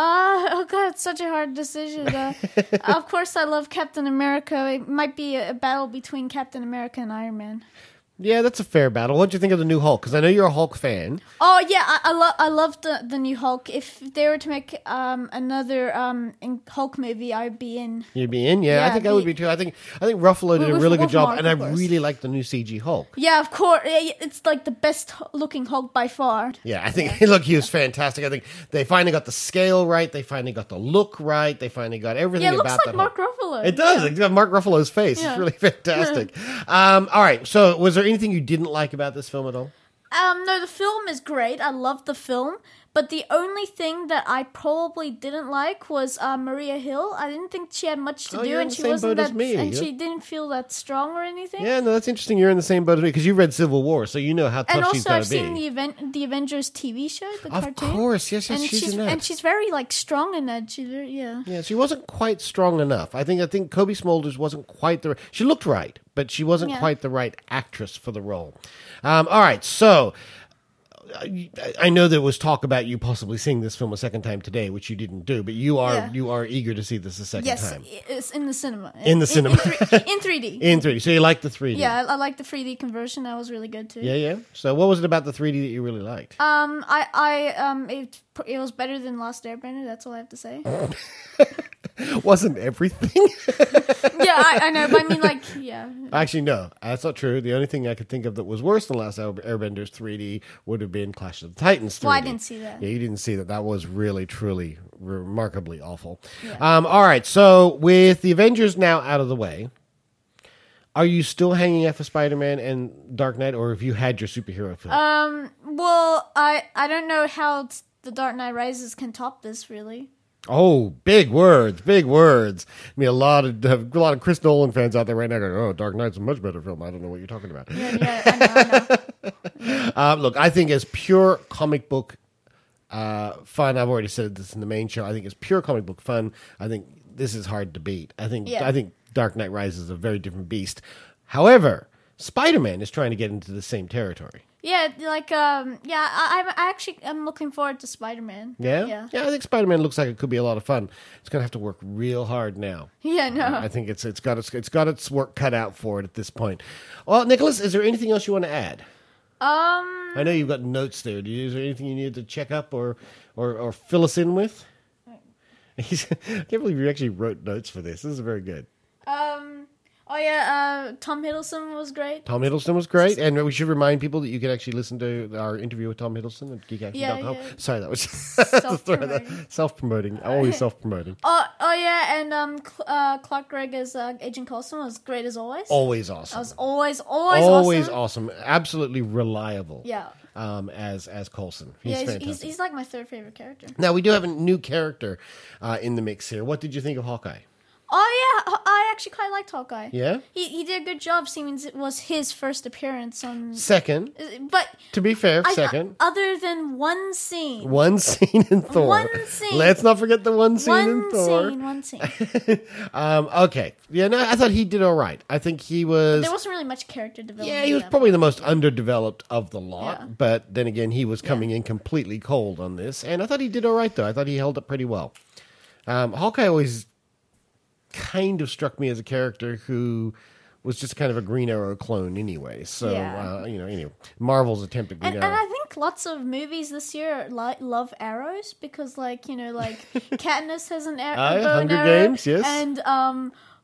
Oh god, it's such a hard decision. Of course, I love Captain America. It might be a battle between Captain America and Iron Man. Yeah, that's a fair battle. What did you think of the new Hulk? Because I know you're a Hulk fan. Oh yeah, I love the new Hulk. If they were to make another Hulk movie, I'd be in. You'd be in, yeah. I think I would be too. I think Ruffalo did a really good job, and I really like the new CG Hulk. Yeah, of course, it's like the best looking Hulk by far. Yeah, I think look, he was fantastic. I think they finally got the scale right. They finally got the look right. They finally got everything about that. Yeah, it looks like Mark Ruffalo. It does. It's got Mark Ruffalo's face. Yeah. It's really fantastic. All right. So, was there anything you didn't like about this film at all? No, the film is great. I love the film. But the only thing that I probably didn't like was Maria Hill. I didn't think she had much to do, you're in and the she same wasn't boat as that, me. and she didn't feel that strong or anything. Yeah, no, that's interesting. You're in the same boat as me because you read Civil War, so you know how tough And she's also, got I've to be. seen the Avengers TV show, the Of cartoon. course, yes, and she's in that. And she's very like strong in that. Yeah, she wasn't quite strong enough. I think Kobe Smulders wasn't quite the. She looked right, but she wasn't quite the right actress for the role. All right, so. I know there was talk about you possibly seeing this film a second time today, which you didn't do, but you are eager to see this a second time. Yes, it's in the cinema. In the cinema. In 3D. In 3D. So you like the 3D? Yeah, I like the 3D conversion. That was really good too. Yeah. So what was it about the 3D that you really liked? It was better than Last Airbender. That's all I have to say. Wasn't everything? Yeah, I know, but I mean, like, yeah. Actually, no, that's not true. The only thing I could think of that was worse than Last Airbender's 3D would have been Clash of the Titans 3D. Well, I didn't see that. Yeah, you didn't see that. That was really, truly, remarkably awful. Yeah. All right, so with the Avengers now out of the way, are you still hanging out for Spider-Man and Dark Knight, or have you had your superhero film? Well, I don't know how The Dark Knight Rises can top this, really. Oh, big words, big words. I mean, a lot of Chris Nolan fans out there right now going, "Oh, Dark Knight's a much better film." I don't know what you're talking about. Yeah, I know. Look, I think as pure comic book fun, I've already said this in the main show. I think as pure comic book fun, I think this is hard to beat. I think Dark Knight Rises is a very different beast. However, Spider-Man is trying to get into the same territory. Yeah, like, I'm looking forward to Spider-Man. Yeah, I think Spider-Man looks like it could be a lot of fun. It's gonna have to work real hard now. Yeah, no. I think it's got its work cut out for it at this point. Well, Nicholas, is there anything else you want to add? I know you've got notes there. Is there anything you need to check up or fill us in with? I can't believe you actually wrote notes for this. This is very good. Tom Hiddleston was great. Tom Hiddleston was great, and we should remind people that you can actually listen to our interview with Tom Hiddleston at geekaction.com. Yeah. Sorry, that was Self-promoting. Self-promoting. Always self-promoting. And Clark Gregg as Agent Coulson was great as always. Always awesome. That was always awesome. Absolutely reliable. Yeah. As Coulson. He's fantastic. He's like my third favorite character. Now, we do have a new character in the mix here. What did you think of Hawkeye? Oh, yeah. I actually quite liked Hawkeye. Yeah? He did a good job, seeing it was his first appearance on... Second. But... To be fair, second. Other than one scene. One scene in Thor. One scene. Let's not forget the one scene in Thor. One scene. Okay. Yeah, no, I thought he did all right. I think he was... But there wasn't really much character development. Yeah, he was probably the most underdeveloped of the lot. Yeah. But then again, he was coming in completely cold on this. And I thought he did all right, though. I thought he held up pretty well. Hawkeye always kind of struck me as a character who was just kind of a Green Arrow clone anyway. So, anyway, Marvel's attempt at Green Arrow. And I think lots of movies this year love arrows because, like Katniss has an arrow. Hunger Games, yes. And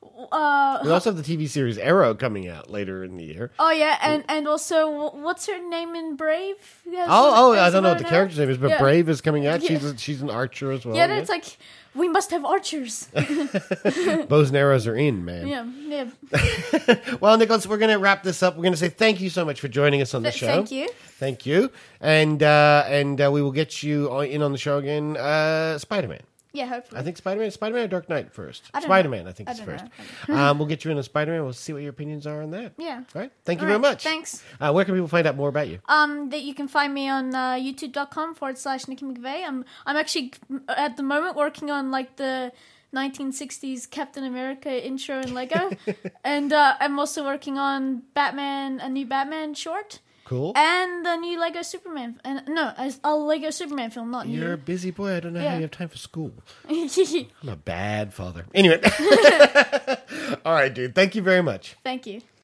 We also have the TV series Arrow coming out later in the year. Oh yeah, and also what's her name in Brave? I don't know what the character's name is, but Yeah. Brave is coming out. Yeah. She's an archer as well. Yeah, it's like we must have archers. Bows and arrows are in, man. Yeah. Well, Nicholas, we're going to wrap this up. We're going to say thank you so much for joining us on the show. Thank you. And we will get you in on the show again. Spider-Man. Yeah, hopefully. I think Spider-Man or Dark Knight first? I don't Spider-Man, know. I think it's I don't first. know. We'll get you in on Spider-Man. We'll see what your opinions are on that. Yeah. All right. Thank you All very right, much. thanks. Where can people find out more about you? That you can find me on youtube.com/Nikki McVeigh. I'm actually at the moment working on like the 1960s Captain America intro in Lego, and I'm also working on a new Batman short. Cool. And the new Lego Superman, a Lego Superman film, not new. You're a busy boy. I don't know how you have time for school. I'm a bad father. Anyway. All right, dude. Thank you very much. Thank you.